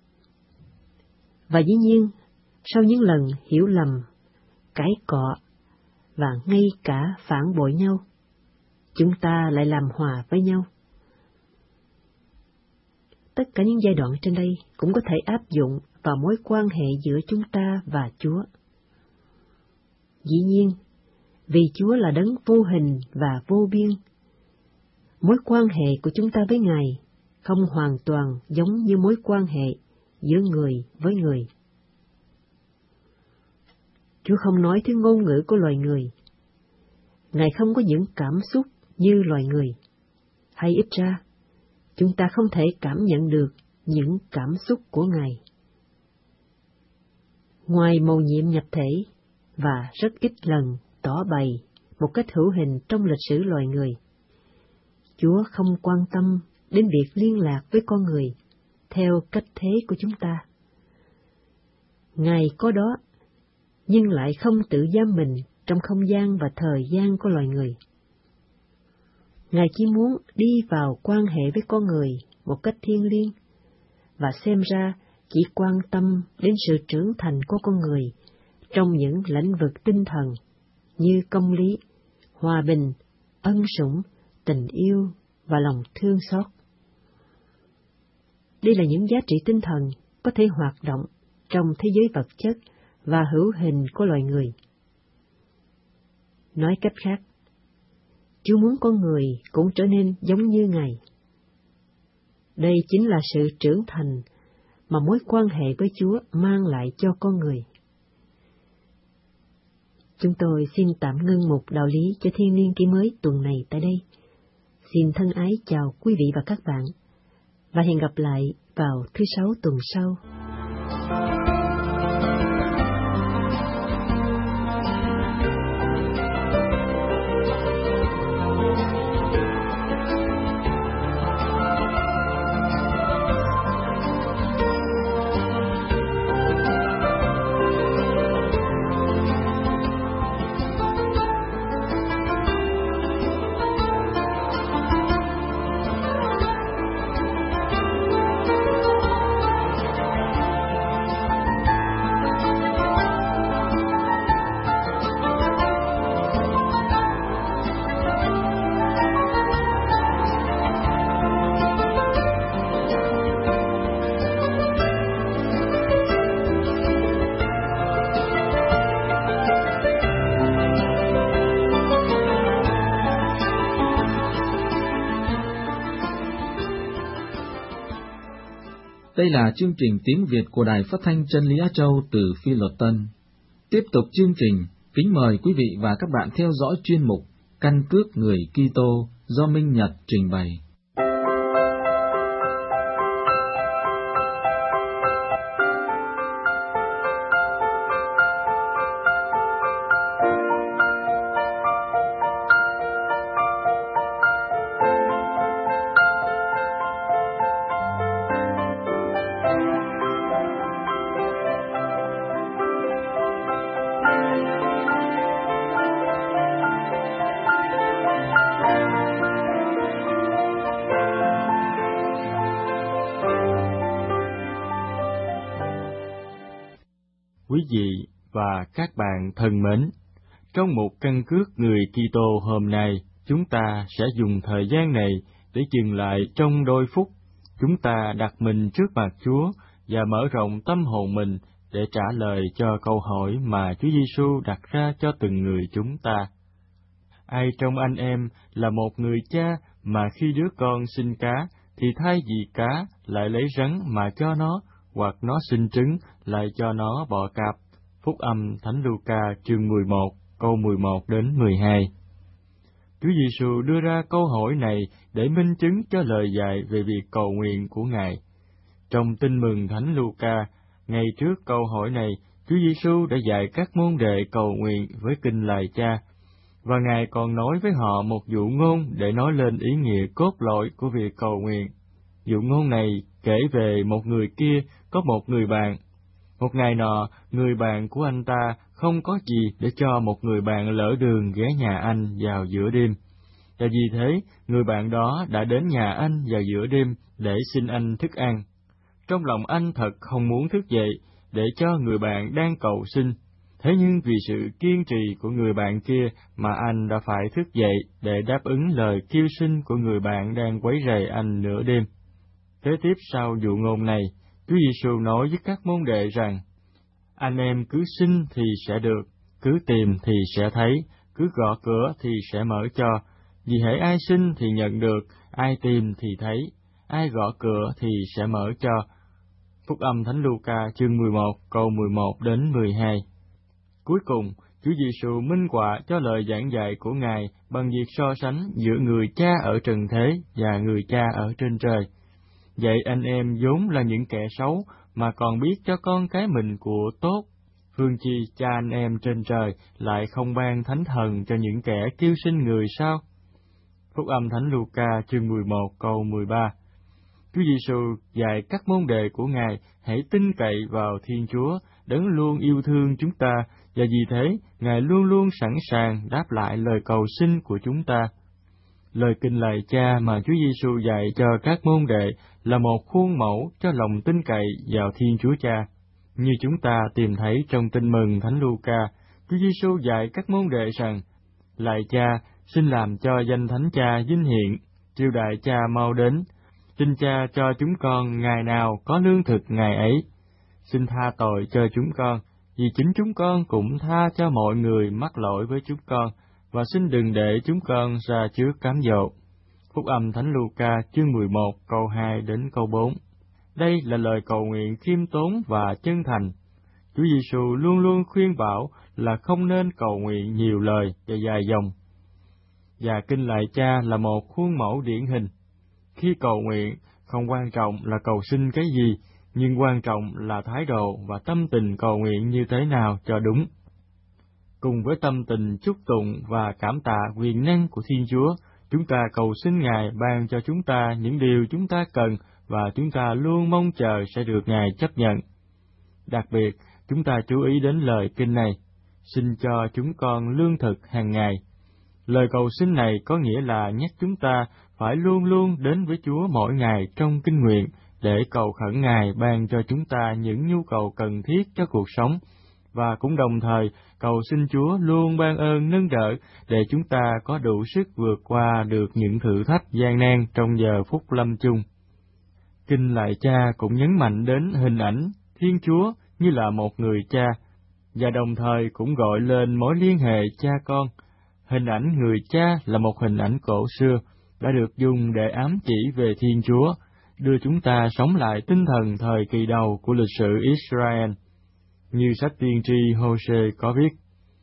Và dĩ nhiên, sau những lần hiểu lầm, cãi cọ và ngay cả phản bội nhau, chúng ta lại làm hòa với nhau. Tất cả những giai đoạn trên đây cũng có thể áp dụng vào mối quan hệ giữa chúng ta và Chúa. Dĩ nhiên, vì Chúa là đấng vô hình và vô biên, mối quan hệ của chúng ta với Ngài không hoàn toàn giống như mối quan hệ giữa người với người. Chúa không nói thứ ngôn ngữ của loài người. Ngài không có những cảm xúc như loài người, hay ít ra, chúng ta không thể cảm nhận được những cảm xúc của Ngài. Ngoài mầu nhiệm nhập thể và rất ít lần tỏ bày một cách hữu hình trong lịch sử loài người, Chúa không quan tâm đến việc liên lạc với con người theo cách thế của chúng ta. Ngài có đó, nhưng lại không tự giam mình trong không gian và thời gian của loài người. Ngài chỉ muốn đi vào quan hệ với con người một cách thiêng liêng, và xem ra chỉ quan tâm đến sự trưởng thành của con người trong những lĩnh vực tinh thần như công lý, hòa bình, ân sủng, tình yêu và lòng thương xót. Đây là những giá trị tinh thần có thể hoạt động trong thế giới vật chất và hữu hình của loài người. Nói cách khác, Chúa muốn con người cũng trở nên giống như Ngài. Đây chính là sự trưởng thành mà mối quan hệ với Chúa mang lại cho con người. Chúng tôi xin tạm ngưng một đạo lý cho thiên niên kỷ mới tuần này tại đây. Xin thân ái chào quý vị và các bạn, và hẹn gặp lại vào thứ Sáu tuần sau. Đây là chương trình tiếng Việt của Đài Phát thanh Chân lý Á Châu từ Phi Luật Tân. Tiếp tục chương trình, Kính mời quý vị và các bạn theo dõi chuyên mục Căn cước người Kitô do Minh Nhật trình bày. Quý vị và các bạn thân mến, trong một căn cước người Kitô hôm nay, chúng ta sẽ dùng thời gian này để dừng lại trong đôi phút. Chúng ta đặt mình trước mặt Chúa và mở rộng tâm hồn mình để trả lời cho câu hỏi mà Chúa Giêsu đặt ra cho từng người chúng ta. Ai trong anh em là một người cha mà khi đứa con sinh cá thì thay vì cá lại lấy rắn mà cho nó, hoặc nó sinh trứng lại cho nó bọ cạp? Phúc âm Thánh Luca chương mười một, câu mười một đến mười hai. Chúa Giêsu đưa ra câu hỏi này để minh chứng cho lời dạy về việc cầu nguyện của Ngài. Trong Tin mừng Thánh Luca, ngay trước câu hỏi này, Chúa Giêsu đã dạy các môn đệ cầu nguyện với kinh lạy Cha, và Ngài còn nói với họ một dụ ngôn để nói lên ý nghĩa cốt lõi của việc cầu nguyện. Dụ ngôn này kể về một người kia có một người bạn. Một ngày nọ, người bạn của anh ta không có gì để cho một người bạn lỡ đường ghé nhà anh vào giữa đêm. Và vì thế, người bạn đó đã đến nhà anh vào giữa đêm để xin anh thức ăn. Trong lòng anh thật không muốn thức dậy để cho người bạn đang cầu xin. Thế nhưng vì sự kiên trì của người bạn kia mà anh đã phải thức dậy để đáp ứng lời kêu xin của người bạn đang quấy rầy anh nửa đêm. Kế tiếp sau dụ ngôn này, Chúa Giêsu nói với các môn đệ rằng: anh em cứ xin thì sẽ được, cứ tìm thì sẽ thấy, cứ gõ cửa thì sẽ mở cho. Vì hễ ai xin thì nhận được, ai tìm thì thấy, ai gõ cửa thì sẽ mở cho. Phúc âm Thánh Luca chương mười một, câu mười một đến mười hai. Cuối cùng, Chúa Giêsu minh họa cho lời giảng dạy của Ngài bằng việc so sánh giữa người cha ở trần thế và người cha ở trên trời. Vậy anh em vốn là những kẻ xấu mà còn biết cho con cái mình của tốt, phương chi cha anh em trên trời lại không ban thánh thần cho những kẻ kêu xin người sao? Phúc âm Thánh Luca chương mười một câu mười ba. Chúa Giêsu dạy các môn đệ của Ngài hãy tin cậy vào Thiên Chúa, Đấng luôn yêu thương chúng ta, và vì thế Ngài luôn luôn sẵn sàng đáp lại lời cầu xin của chúng ta. Lời kinh lạy Cha mà Chúa Giêsu dạy cho các môn đệ là một khuôn mẫu cho lòng tin cậy vào Thiên Chúa Cha. Như chúng ta tìm thấy trong Tin mừng Thánh Luca, Chúa Giêsu dạy các môn đệ rằng: lạy Cha, xin làm cho danh Thánh Cha vinh hiển, triều đại Cha mau đến. Xin Cha cho chúng con ngày nào có lương thực ngày ấy. Xin tha tội cho chúng con, vì chính chúng con cũng tha cho mọi người mắc lỗi với chúng con, và xin đừng để chúng con ra trước cám dỗ. Phúc âm Thánh Luca chương mười một câu hai đến câu bốn. Đây là lời cầu nguyện khiêm tốn và chân thành. Chúa Giêsu luôn luôn khuyên bảo là không nên cầu nguyện nhiều lời và dài dòng. Và kinh lạy Cha là một khuôn mẫu điển hình. Khi cầu nguyện, không quan trọng là cầu xin cái gì, nhưng quan trọng là thái độ và tâm tình cầu nguyện như thế nào cho đúng. Cùng với tâm tình chúc tụng và cảm tạ quyền năng của Thiên Chúa, chúng ta cầu xin Ngài ban cho chúng ta những điều chúng ta cần và chúng ta luôn mong chờ sẽ được Ngài chấp nhận. Đặc biệt, chúng ta chú ý đến lời kinh này: xin cho chúng con lương thực hàng ngày. Lời cầu xin này có nghĩa là nhắc chúng ta phải luôn luôn đến với Chúa mỗi ngày trong kinh nguyện để cầu khẩn Ngài ban cho chúng ta những nhu cầu cần thiết cho cuộc sống, và cũng đồng thời cầu xin Chúa luôn ban ơn nâng đỡ để chúng ta có đủ sức vượt qua được những thử thách gian nan trong giờ phút lâm chung. Kinh lạy Cha cũng nhấn mạnh đến hình ảnh Thiên Chúa như là một người cha, và đồng thời cũng gọi lên mối liên hệ cha con. Hình ảnh người cha là một hình ảnh cổ xưa, đã được dùng để ám chỉ về Thiên Chúa, đưa chúng ta sống lại tinh thần thời kỳ đầu của lịch sử Israel. Như sách tiên tri Hô-sê có viết: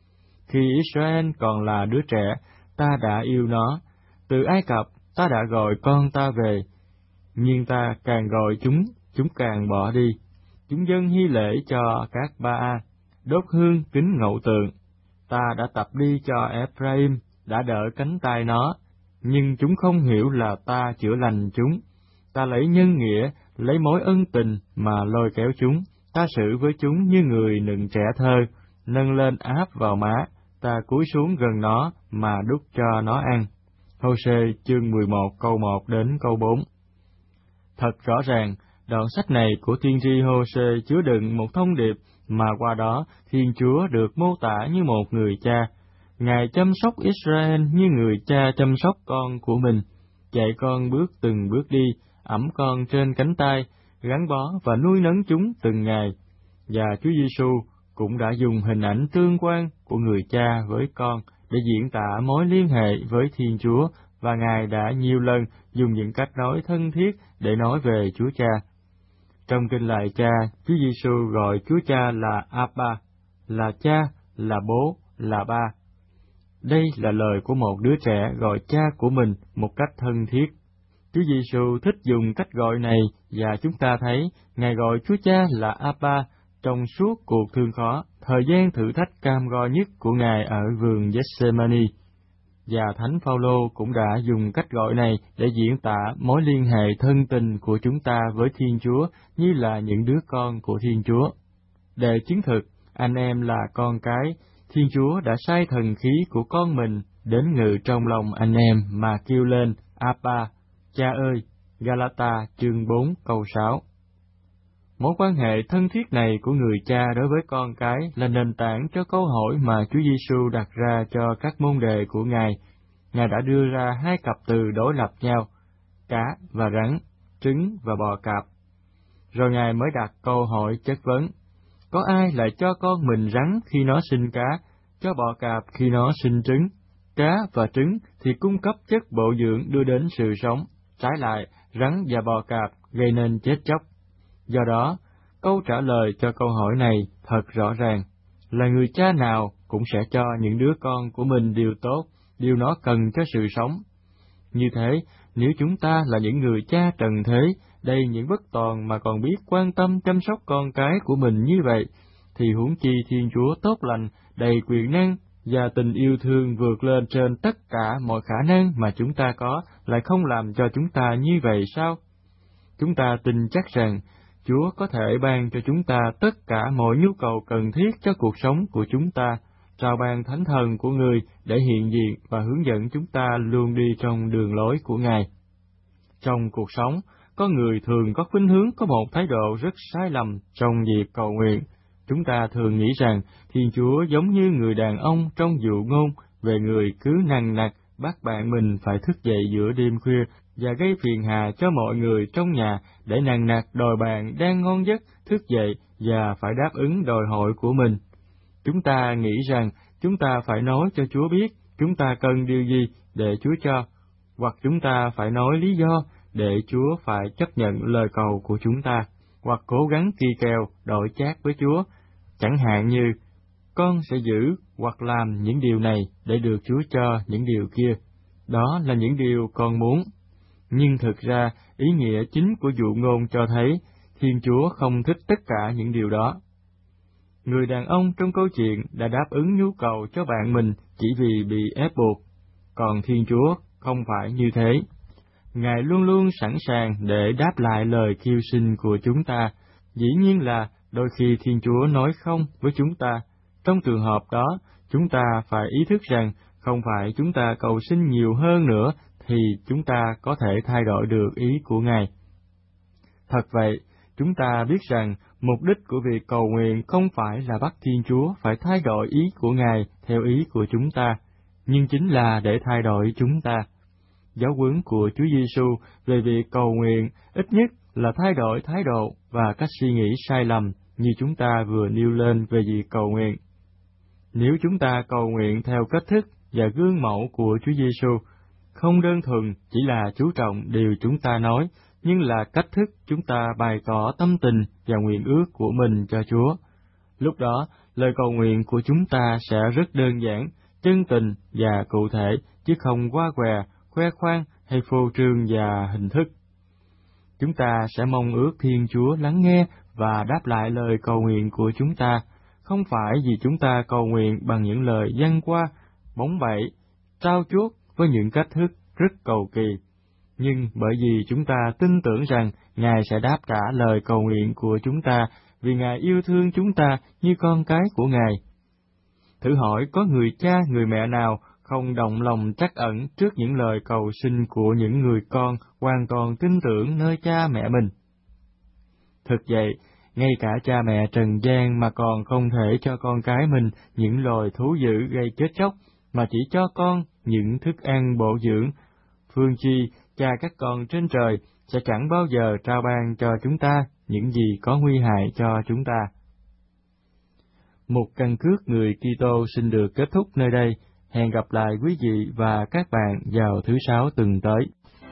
Khi Israel còn là đứa trẻ, ta đã yêu nó. Từ Ai Cập, ta đã gọi con ta về. Nhưng ta càng gọi chúng, chúng càng bỏ đi. Chúng dâng hy lễ cho các Ba-a, đốt hương kính ngậu tượng. Ta đã tập đi cho Ephraim, đã đỡ cánh tay nó, nhưng chúng không hiểu là ta chữa lành chúng. Ta lấy nhân nghĩa, lấy mối ân tình mà lôi kéo chúng. Ta xử với chúng như người nựng trẻ thơ, nâng lên áp vào má. Ta cúi xuống gần nó mà đút cho nó ăn. Hô-sê chương mười một câu một đến câu bốn. Thật rõ ràng, đoạn sách này của tiên tri Hô-sê chứa đựng một thông điệp mà qua đó Thiên Chúa được mô tả như một người cha. Ngài chăm sóc Israel như người cha chăm sóc con của mình, dạy con bước từng bước đi, ẵm con trên cánh tay, gắn bó và nuôi nấng chúng từng ngày. Và Chúa Giêsu cũng đã dùng hình ảnh tương quan của người cha với con để diễn tả mối liên hệ với Thiên Chúa, và Ngài đã nhiều lần dùng những cách nói thân thiết để nói về Chúa Cha. Trong Kinh Lạy Cha, Chúa Giêsu gọi Chúa Cha là Abba, là cha, là bố, là ba. Đây là lời của một đứa trẻ gọi cha của mình một cách thân thiết. Chúa Giêsu thích dùng cách gọi này, và chúng ta thấy Ngài gọi Chúa Cha là Abba trong suốt cuộc thương khó, thời gian thử thách cam go nhất của Ngài ở vườn Gethsemane. Và Thánh Phaolô cũng đã dùng cách gọi này để diễn tả mối liên hệ thân tình của chúng ta với Thiên Chúa như là những đứa con của Thiên Chúa. Để chứng thực anh em là con cái, Thiên Chúa đã sai thần khí của con mình đến ngự trong lòng anh em mà kêu lên Abba, Cha ơi. Galata chương bốn câu sáu. Mối quan hệ thân thiết này của người cha đối với con cái là nền tảng cho câu hỏi mà Chúa Giêsu đặt ra cho các môn đệ của Ngài. Ngài đã đưa ra hai cặp từ đối lập nhau, cá và rắn, trứng và bò cạp. Rồi Ngài mới đặt câu hỏi chất vấn: có ai lại cho con mình rắn khi nó sinh cá, cho bò cạp khi nó sinh trứng? Cá và trứng thì cung cấp chất bổ dưỡng đưa đến sự sống, trái lại, rắn và bò cạp gây nên chết chóc. Do đó, câu trả lời cho câu hỏi này thật rõ ràng, là người cha nào cũng sẽ cho những đứa con của mình điều tốt, điều nó cần cho sự sống. Như thế, nếu chúng ta là những người cha trần thế, đầy những bất toàn mà còn biết quan tâm chăm sóc con cái của mình như vậy, thì huống chi Thiên Chúa tốt lành, đầy quyền năng và tình yêu thương vượt lên trên tất cả mọi khả năng mà chúng ta có, lại không làm cho chúng ta như vậy sao? Chúng ta tin chắc rằng Chúa có thể ban cho chúng ta tất cả mọi nhu cầu cần thiết cho cuộc sống của chúng ta, trao ban Thánh Thần của Người để hiện diện và hướng dẫn chúng ta luôn đi trong đường lối của Ngài. Trong cuộc sống, có người thường có khuynh hướng có một thái độ rất sai lầm trong việc cầu nguyện. Chúng ta thường nghĩ rằng Thiên Chúa giống như người đàn ông trong dụ ngôn về người cứ nằng nặc bắt bạn mình phải thức dậy giữa đêm khuya và gây phiền hà cho mọi người trong nhà để nằng nặc đòi bạn đang ngon giấc thức dậy và phải đáp ứng đòi hỏi của mình. Chúng ta nghĩ rằng chúng ta phải nói cho Chúa biết chúng ta cần điều gì để Chúa cho, hoặc chúng ta phải nói lý do để Chúa phải chấp nhận lời cầu của chúng ta, hoặc cố gắng kỳ kèo đổi chác với Chúa, chẳng hạn như con sẽ giữ hoặc làm những điều này để được Chúa cho những điều kia. Đó là những điều con muốn. Nhưng thực ra, ý nghĩa chính của dụ ngôn cho thấy Thiên Chúa không thích tất cả những điều đó. Người đàn ông trong câu chuyện đã đáp ứng nhu cầu cho bạn mình chỉ vì bị ép buộc, còn Thiên Chúa không phải như thế. Ngài luôn luôn sẵn sàng để đáp lại lời kêu xin của chúng ta. Dĩ nhiên là đôi khi Thiên Chúa nói không với chúng ta. Trong trường hợp đó, chúng ta phải ý thức rằng không phải chúng ta cầu xin nhiều hơn nữa thì chúng ta có thể thay đổi được ý của Ngài. Thật vậy, chúng ta biết rằng mục đích của việc cầu nguyện không phải là bắt Thiên Chúa phải thay đổi ý của Ngài theo ý của chúng ta, nhưng chính là để thay đổi chúng ta. Giáo huấn của Chúa Giêsu về việc cầu nguyện ít nhất là thay đổi thái độ và cách suy nghĩ sai lầm như chúng ta vừa nêu lên về việc cầu nguyện. Nếu chúng ta cầu nguyện theo cách thức và gương mẫu của Chúa Giêsu, không đơn thuần chỉ là chú trọng điều chúng ta nói, nhưng là cách thức chúng ta bày tỏ tâm tình và nguyện ước của mình cho Chúa, lúc đó lời cầu nguyện của chúng ta sẽ rất đơn giản, chân tình và cụ thể, chứ không quá què, khoe khoang hay phô trương và hình thức. Chúng ta sẽ mong ước Thiên Chúa lắng nghe và đáp lại lời cầu nguyện của chúng ta, không phải vì chúng ta cầu nguyện bằng những lời văn qua, bóng bẩy, trao chuốt với những cách thức rất cầu kỳ, nhưng bởi vì chúng ta tin tưởng rằng Ngài sẽ đáp trả lời cầu nguyện của chúng ta, vì Ngài yêu thương chúng ta như con cái của Ngài. Thử hỏi có người cha, người mẹ nào không động lòng trắc ẩn trước những lời cầu xin của những người con hoàn toàn tin tưởng nơi cha mẹ mình? Thực vậy, ngay cả cha mẹ trần gian mà còn không thể cho con cái mình những loài thú dữ gây chết chóc, mà chỉ cho con những thức ăn bổ dưỡng, phương chi cha các con trên trời sẽ chẳng bao giờ trao ban cho chúng ta những gì có nguy hại cho chúng ta. Một căn cước người Kitô xin được kết thúc nơi đây. Hẹn gặp lại quý vị và các bạn vào thứ Sáu tuần tới.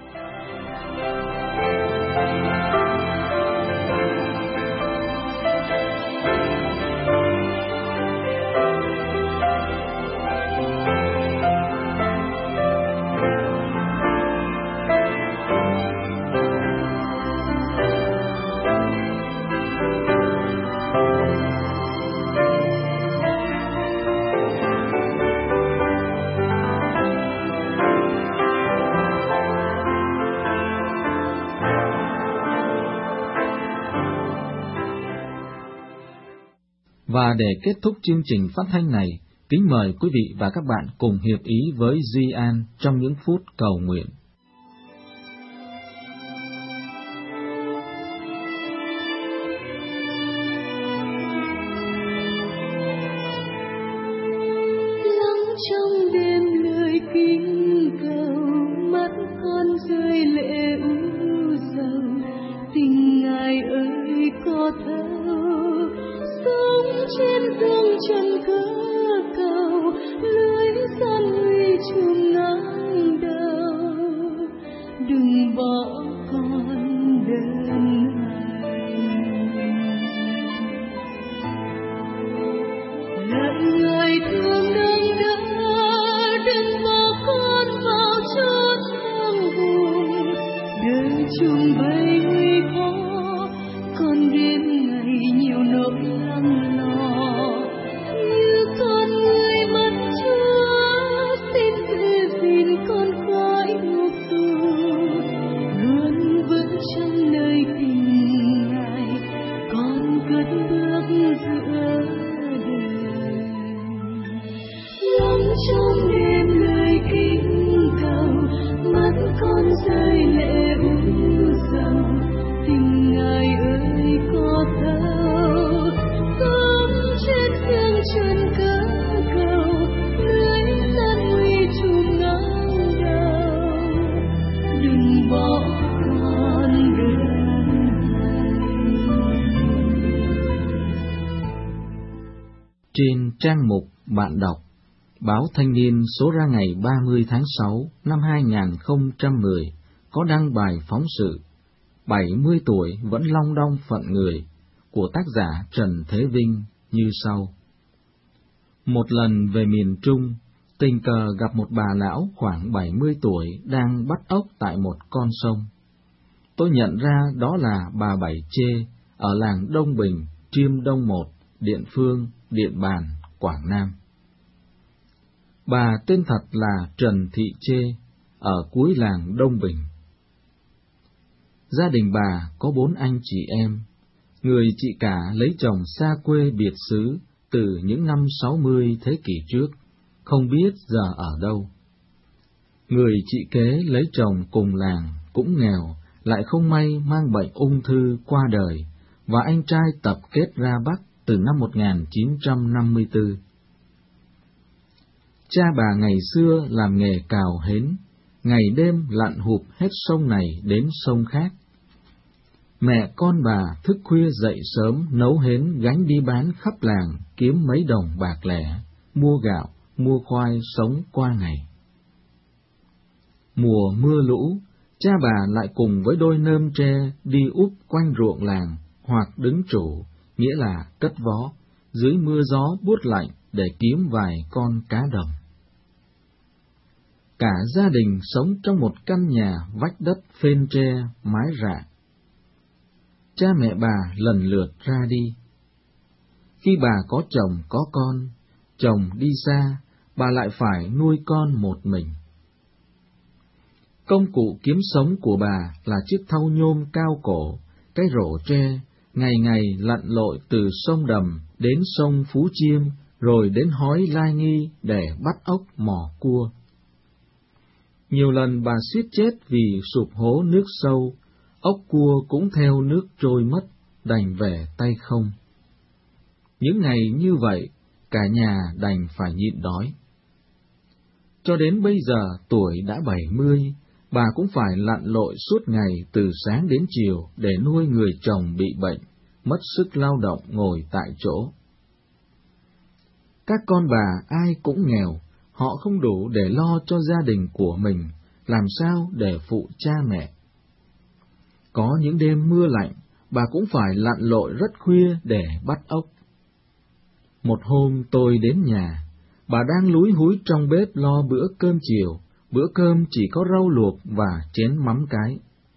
Và để kết thúc chương trình phát thanh này, kính mời quý vị và các bạn cùng hiệp ý với Duy An trong những phút cầu nguyện. Lắng trong đêm lời kính cầu, mắt con rơi lệ u dầu, tình Ngài ơi có thấu, sống trên dương trần cớ cầu, lưới gian nguy trùng ngang đầu, đừng bỏ con đơn hành. Lạy Người thương nâng đỡ, đừng bỏ con vào chốn hoang vùng, đời chung vây nguy khó, con đêm ngày nhiều nỗi lắng lo. Như con người mất Chúa, xin giữ gìn con khỏi ngục tù, luôn vững trong nơi tình Ngài, con cất bước giữa đời. Lắng trong đêm lời kính cầu, mắt con rơi lệ u dầu, tình Ngài ơi có thấu, sống trên dương trần cớ cầu, lưới gian nguy trùng ngang đầu, đừng bỏ con đơn hành. Trên trang mục bạn đọc, báo Thanh niên số ra ngày ba mươi tháng sáu năm hai nghìn không trăm mười có đăng bài phóng sự bảy mươi tuổi vẫn long đong phận người của tác giả Trần Thế Vinh như sau. Một lần về miền Trung, tình cờ gặp một bà lão khoảng bảy mươi tuổi đang bắt ốc tại một con sông. Tôi nhận ra đó là bà Bảy Chê ở làng Đông Bình, Chiêm Đông một, Điện Phương, Điện Bàn, Quảng Nam. Bà tên thật là Trần Thị Chê, ở cuối làng Đông Bình. Gia đình bà có bốn anh chị em. Người chị cả lấy chồng xa quê biệt xứ từ những năm sáu mươi thế kỷ trước, không biết giờ ở đâu. Người chị kế lấy chồng cùng làng, cũng nghèo, lại không may mang bệnh ung thư qua đời, và anh trai tập kết ra Bắc từ năm một nghìn chín trăm năm mươi tư. Cha bà ngày xưa làm nghề cào hến, ngày đêm lặn hụp hết sông này đến sông khác. Mẹ con bà thức khuya dậy sớm nấu hến gánh đi bán khắp làng kiếm mấy đồng bạc lẻ, mua gạo, mua khoai sống qua ngày. Mùa mưa lũ, cha bà lại cùng với đôi nơm tre đi úp quanh ruộng làng hoặc đứng trụ, nghĩa là cất vó, dưới mưa gió buốt lạnh để kiếm vài con cá đồng. Cả gia đình sống trong một căn nhà vách đất phên tre, mái rạ. Cha mẹ bà lần lượt ra đi. Khi bà có chồng có con, chồng đi xa, bà lại phải nuôi con một mình. Công cụ kiếm sống của bà là chiếc thau nhôm cao cổ, cái rổ tre, ngày ngày lặn lội từ sông Đầm đến sông Phú Chiêm, rồi đến hói Lai Nghi để bắt ốc mò cua. Nhiều lần bà suýt chết vì sụp hố nước sâu, ốc cua cũng theo nước trôi mất, đành về tay không. Những ngày như vậy, cả nhà đành phải nhịn đói. Cho đến bây giờ tuổi đã bảy mươi, bà cũng phải lặn lội suốt ngày từ sáng đến chiều để nuôi người chồng bị bệnh, mất sức lao động ngồi tại chỗ. Các con bà ai cũng nghèo, họ không đủ để lo cho gia đình của mình, làm sao để phụ cha mẹ. Có những đêm mưa lạnh, bà cũng phải lặn lội rất khuya để bắt ốc. Một hôm tôi đến nhà, bà đang lúi húi trong bếp lo bữa cơm chiều, bữa cơm chỉ có rau luộc và chén mắm cái.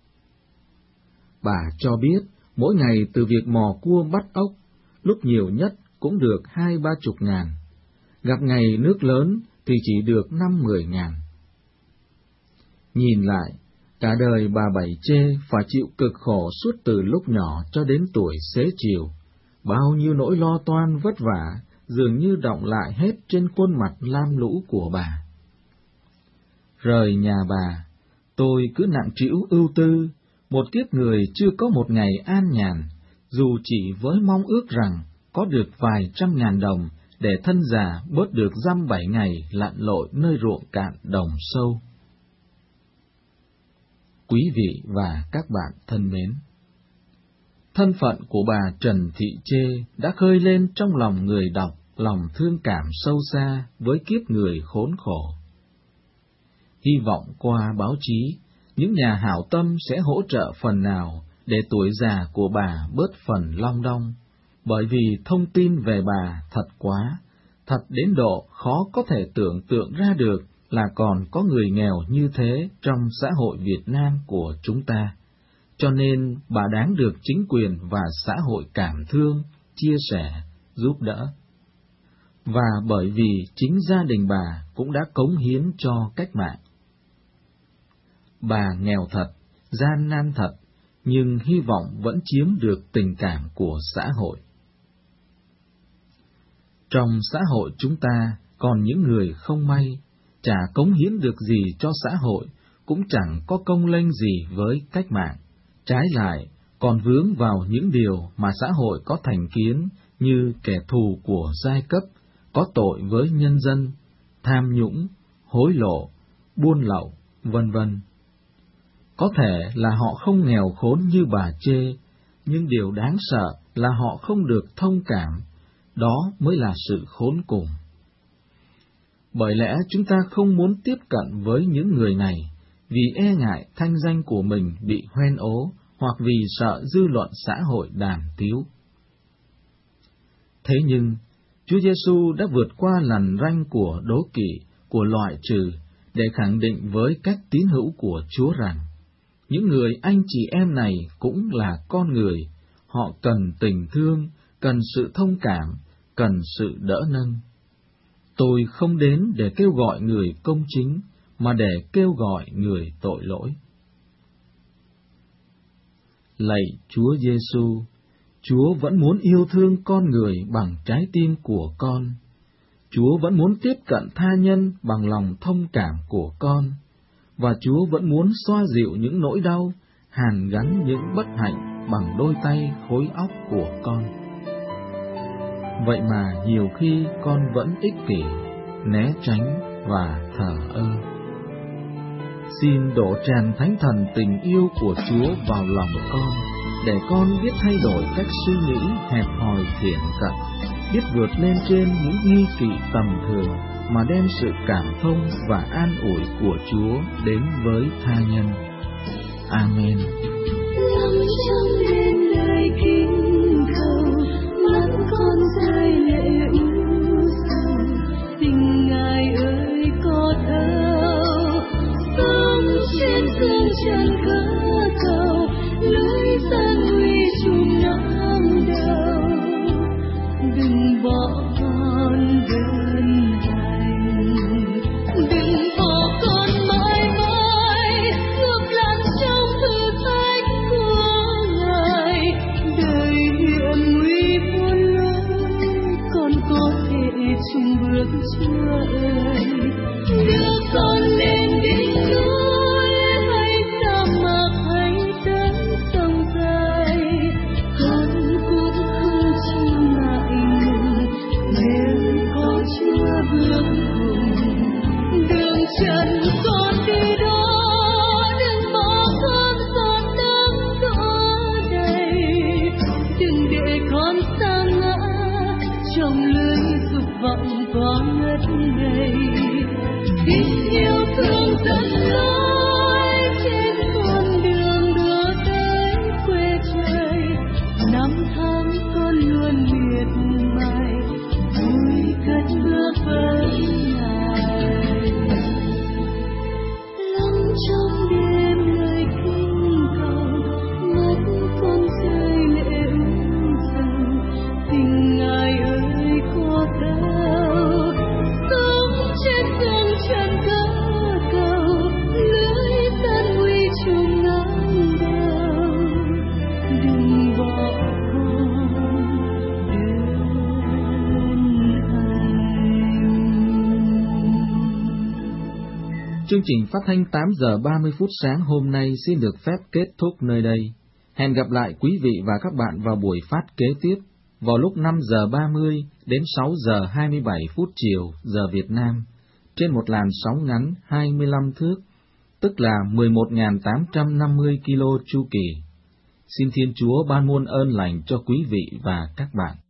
Bà cho biết, mỗi ngày từ việc mò cua bắt ốc, lúc nhiều nhất cũng được hai ba chục ngàn, gặp ngày nước lớn thì chỉ được năm mười ngàn. Nhìn lại, cả đời bà Bảy chê phải chịu cực khổ suốt từ lúc nhỏ cho đến tuổi xế chiều, bao nhiêu nỗi lo toan vất vả dường như đọng lại hết trên khuôn mặt lam lũ của bà. Rời nhà bà, tôi cứ nặng trĩu ưu tư, một kiếp người chưa có một ngày an nhàn, dù chỉ với mong ước rằng có được vài trăm ngàn đồng để thân già bớt được dăm bảy ngày lặn lội nơi ruộng cạn đồng sâu. Quý vị và các bạn thân mến, thân phận của bà Trần Thị Chê đã khơi lên trong lòng người đọc lòng thương cảm sâu xa với kiếp người khốn khổ. Hy vọng qua báo chí, những nhà hảo tâm sẽ hỗ trợ phần nào để tuổi già của bà bớt phần long đong, bởi vì thông tin về bà thật quá, thật đến độ khó có thể tưởng tượng ra được là còn có người nghèo như thế trong xã hội Việt Nam của chúng ta. Cho nên bà đáng được chính quyền và xã hội cảm thương, chia sẻ, giúp đỡ. Và bởi vì chính gia đình bà cũng đã cống hiến cho cách mạng. Bà nghèo thật, gian nan thật, nhưng hy vọng vẫn chiếm được tình cảm của xã hội. Trong xã hội chúng ta còn những người không may, chả cống hiến được gì cho xã hội, cũng chẳng có công lênh gì với cách mạng. Trái lại, còn vướng vào những điều mà xã hội có thành kiến như kẻ thù của giai cấp, có tội với nhân dân, tham nhũng, hối lộ, buôn lậu, vân vân. Có thể là họ không nghèo khốn như bà Chê, nhưng điều đáng sợ là họ không được thông cảm, đó mới là sự khốn cùng. Bởi lẽ chúng ta không muốn tiếp cận với những người này, vì e ngại thanh danh của mình bị hoen ố, hoặc vì sợ dư luận xã hội đàm tiếu. Thế nhưng, Chúa Giêsu đã vượt qua lằn ranh của đố kỵ, của loại trừ, để khẳng định với các tín hữu của Chúa rằng, những người anh chị em này cũng là con người, họ cần tình thương, cần sự thông cảm, cần sự đỡ nâng. Tôi không đến để kêu gọi người công chính, mà để kêu gọi người tội lỗi. Lạy Chúa Giêsu, Chúa vẫn muốn yêu thương con người bằng trái tim của con. Chúa vẫn muốn tiếp cận tha nhân bằng lòng thông cảm của con. Và Chúa vẫn muốn xoa dịu những nỗi đau, hàn gắn những bất hạnh bằng đôi tay khối óc của con. Vậy mà nhiều khi con vẫn ích kỷ, né tránh và thờ ơ. Xin đổ tràn thánh thần tình yêu của Chúa vào lòng con, để con biết thay đổi cách suy nghĩ hẹp hòi thiển cận, biết vượt lên trên những nghi kỵ tầm thường, mà đem sự cảm thông và an ủi của Chúa đến với tha nhân. Amen. Lắng trong đêm lời kinh cầu, con rơi lệ u sầu, tình Ngài ơi có thấu. Sống trên sương trần cỡ cầu, lối gian nguy trùm nắng đầu. Đừng bỏ con đơn hành, đừng bỏ con mãi mãi ngược lặn trong thử thách của Ngài. Đời hiểm nguy muôn lối, con có thể chung bước Chúa ơi. Đưa con lên đỉnh núi hay sa mạc hay đất sông dài, con cũng không chịu ngại ngùng nếu có Chúa bước cùng. Đường trần con đi đó, đừng bỏ con giọt đắng đổ đầy. Đừng để con sa ngã trong lưới dục vọng quá ngất ngây. Tình yêu thương dẫn lối trên con đường đưa tới quê trời. Năm tháng con luôn miệt mài, vui cất bước với Ngài. Lắng trong đêm lời kinh cầu, mắt con rơi lệ u sầu, tình Ngài ơi có thấu. Sống trên sương trần cỡ cầu, lưới gian nguy trùm nắng đầu. Đừng bỏ con đơn hành. Chương trình phát thanh tám giờ ba mươi phút sáng hôm nay xin được phép kết thúc nơi đây. Hẹn gặp lại quý vị và các bạn vào buổi phát kế tiếp vào lúc năm giờ ba mươi đến sáu giờ hai mươi bảy phút chiều giờ Việt Nam trên một làn sóng ngắn hai mươi lăm thước, tức là mười một nghìn tám trăm năm mươi ki lô chu kỳ. Xin Thiên Chúa ban muôn ơn lành cho quý vị và các bạn.